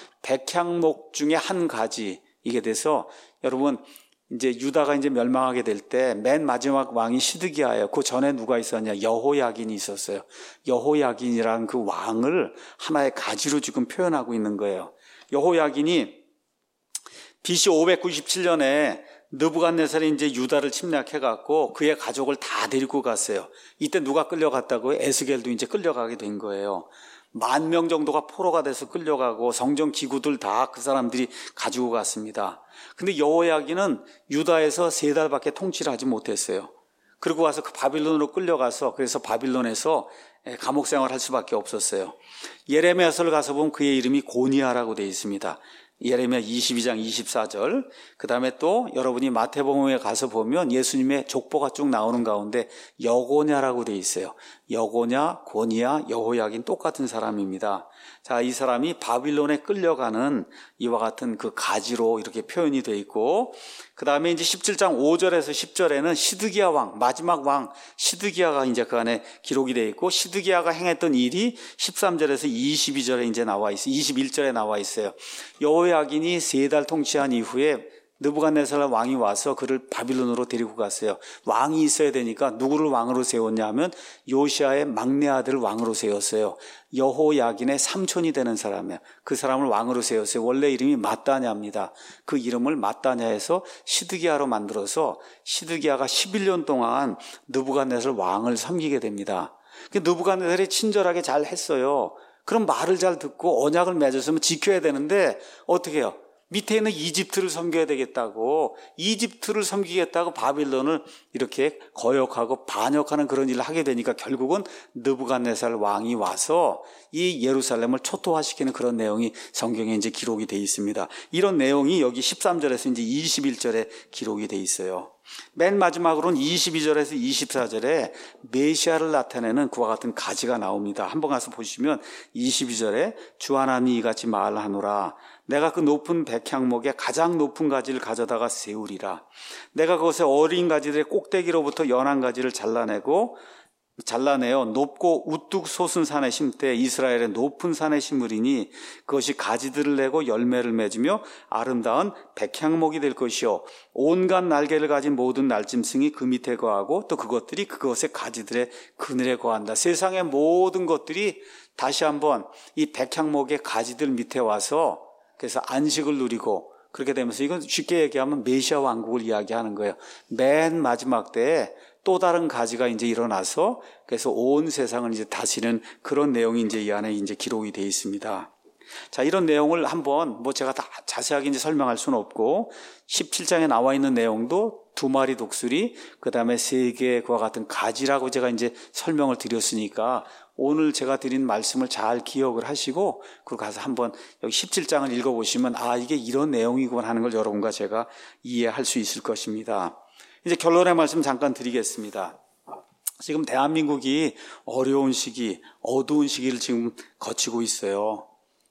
백향목 중에 한 가지. 이게 돼서 여러분 이제 유다가 이제 멸망하게 될 때 맨 마지막 왕이 시드기야예요. 그 전에 누가 있었냐? 여호야긴이 있었어요. 여호야긴이라는 그 왕을 하나의 가지로 지금 표현하고 있는 거예요. 여호야긴이 비씨 오백구십칠 년에 느부갓네살이 이제 유다를 침략해갖고 그의 가족을 다 데리고 갔어요. 이때 누가 끌려갔다고요? 에스겔도 이제 끌려가게 된 거예요. 만 명 정도가 포로가 돼서 끌려가고 성전 기구들 다 그 사람들이 가지고 갔습니다. 근데 여호야긴은 유다에서 세 달밖에 통치를 하지 못했어요. 그리고 와서 그 바빌론으로 끌려가서 그래서 바빌론에서 감옥 생활할 수밖에 없었어요. 예레미야서를 가서 보면 그의 이름이 고니야라고 되어 있습니다. 예레미야 이십이 장 이십사 절. 그 다음에 또 여러분이 마태복음에 가서 보면 예수님의 족보가 쭉 나오는 가운데 여고냐라고 되어 있어요. 여고냐, 고니야, 여호야긴 똑같은 사람입니다. 자, 이 사람이 바빌론에 끌려가는 이와 같은 그 가지로 이렇게 표현이 되어 있고, 그 다음에 이제 십칠 장 오 절에서 십 절에는 시드기야 왕, 마지막 왕 시드기야가 이제 그 안에 기록이 되어 있고, 시드기야가 행했던 일이 십삼 절에서 이십이 절에 이제 나와 있어요. 이십일 절에 나와 있어요. 여호야긴이 세 달 통치한 이후에 느부갓네살 왕이 와서 그를 바빌론으로 데리고 갔어요. 왕이 있어야 되니까 누구를 왕으로 세웠냐 하면 요시아의 막내 아들을 왕으로 세웠어요. 여호야긴의 삼촌이 되는 사람이에요. 그 사람을 왕으로 세웠어요. 원래 이름이 마따냐입니다. 그 이름을 마따냐에서 시드기야로 만들어서 시드기야가 십일 년 동안 느부갓네살 왕을 섬기게 됩니다. 느부갓네살이 친절하게 잘 했어요. 그럼 말을 잘 듣고 언약을 맺었으면 지켜야 되는데 어떻게 해요? 밑에 있는 이집트를 섬겨야 되겠다고, 이집트를 섬기겠다고 바빌론을 이렇게 거역하고 반역하는 그런 일을 하게 되니까 결국은 느부갓네살 왕이 와서 이 예루살렘을 초토화시키는 그런 내용이 성경에 이제 기록이 돼 있습니다. 이런 내용이 여기 십삼 절에서 이제 이십일 절에 기록이 돼 있어요. 맨 마지막으로는 이십이 절에서 이십사 절에 메시아를 나타내는 그와 같은 가지가 나옵니다. 한번 가서 보시면 이십이 절에 주 하나님이 이같이 말하노라. 내가 그 높은 백향목에 가장 높은 가지를 가져다가 세우리라. 내가 그것의 어린 가지들의 꼭대기로부터 연한 가지를 잘라내고 잘라내어 높고 우뚝 솟은 산에 심되 이스라엘의 높은 산에 심으리니 그것이 가지들을 내고 열매를 맺으며 아름다운 백향목이 될 것이요 온갖 날개를 가진 모든 날짐승이 그 밑에 거하고 또 그것들이 그것의 가지들의 그늘에 거한다. 세상의 모든 것들이 다시 한번 이 백향목의 가지들 밑에 와서 그래서 안식을 누리고 그렇게 되면서 이건 쉽게 얘기하면 메시아 왕국을 이야기하는 거예요. 맨 마지막 때에 또 다른 가지가 이제 일어나서 그래서 온 세상을 이제 다스리는 그런 내용이 이제 이 안에 이제 기록이 되어 있습니다. 자, 이런 내용을 한번 뭐 제가 다 자세하게 이제 설명할 수는 없고 십칠 장에 나와 있는 내용도 두 마리 독수리, 그 다음에 세 개의 그와 같은 가지라고 제가 이제 설명을 드렸으니까 오늘 제가 드린 말씀을 잘 기억을 하시고 그리고 가서 한번 여기 십칠 장을 읽어보시면 아, 이게 이런 내용이구나 하는 걸 여러분과 제가 이해할 수 있을 것입니다. 이제 결론의 말씀 잠깐 드리겠습니다. 지금 대한민국이 어려운 시기, 어두운 시기를 지금 거치고 있어요.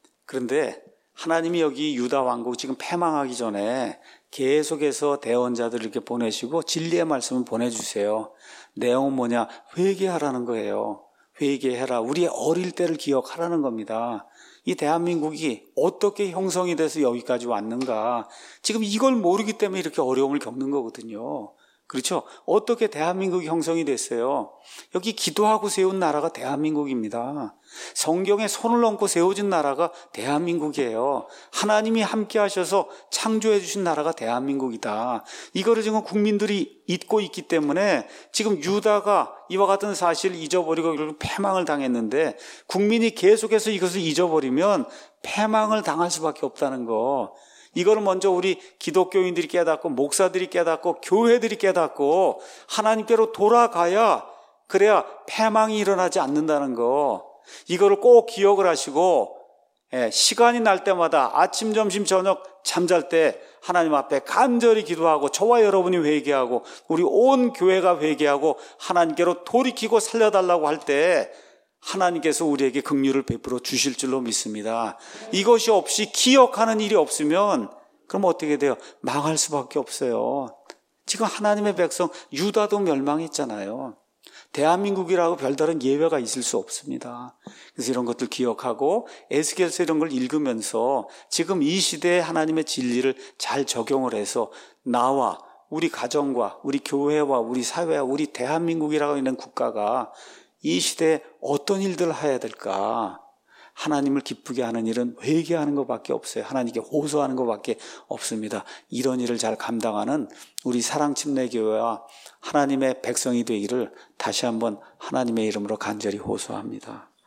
그런데 하나님이 여기 유다 왕국 지금 패망하기 전에 계속해서 대언자들을 이렇게 보내시고 진리의 말씀을 보내주세요. 내용은 뭐냐? 회개하라는 거예요. 회개해라. 우리의 어릴 때를 기억하라는 겁니다. 이 대한민국이 어떻게 형성이 돼서 여기까지 왔는가? 지금 이걸 모르기 때문에 이렇게 어려움을 겪는 거거든요. 그렇죠? 어떻게 대한민국이 형성이 됐어요? 여기 기도하고 세운 나라가 대한민국입니다. 성경에 손을 얹고 세워진 나라가 대한민국이에요. 하나님이 함께 하셔서 창조해 주신 나라가 대한민국이다. 이거를 지금 국민들이 잊고 있기 때문에 지금 유다가 이와 같은 사실을 잊어버리고 결국 패망을 당했는데 국민이 계속해서 이것을 잊어버리면 패망을 당할 수밖에 없다는 거. 이거를 먼저 우리 기독교인들이 깨닫고 목사들이 깨닫고 교회들이 깨닫고 하나님께로 돌아가야 그래야 패망이 일어나지 않는다는 거. 이거를 꼭 기억을 하시고 예, 시간이 날 때마다 아침, 점심, 저녁 잠잘 때 하나님 앞에 간절히 기도하고 저와 여러분이 회개하고 우리 온 교회가 회개하고 하나님께로 돌이키고 살려달라고 할 때 하나님께서 우리에게 긍휼을 베풀어 주실 줄로 믿습니다. 이것이 없이 기억하는 일이 없으면 그럼 어떻게 돼요? 망할 수밖에 없어요. 지금 하나님의 백성 유다도 멸망했잖아요. 대한민국이라고 별다른 예외가 있을 수 없습니다. 그래서 이런 것들 기억하고 에스겔서 이런 걸 읽으면서 지금 이 시대에 하나님의 진리를 잘 적용을 해서 나와 우리 가정과 우리 교회와 우리 사회와 우리 대한민국이라고 있는 국가가 이 시대에 어떤 일들을 해야 될까? 하나님을 기쁘게 하는 일은 회개하는 것밖에 없어요. 하나님께 호소하는 것밖에 없습니다. 이런 일을 잘 감당하는 우리 사랑침례교회와 하나님의 백성이 되기를 다시 한번 하나님의 이름으로 간절히 호소합니다.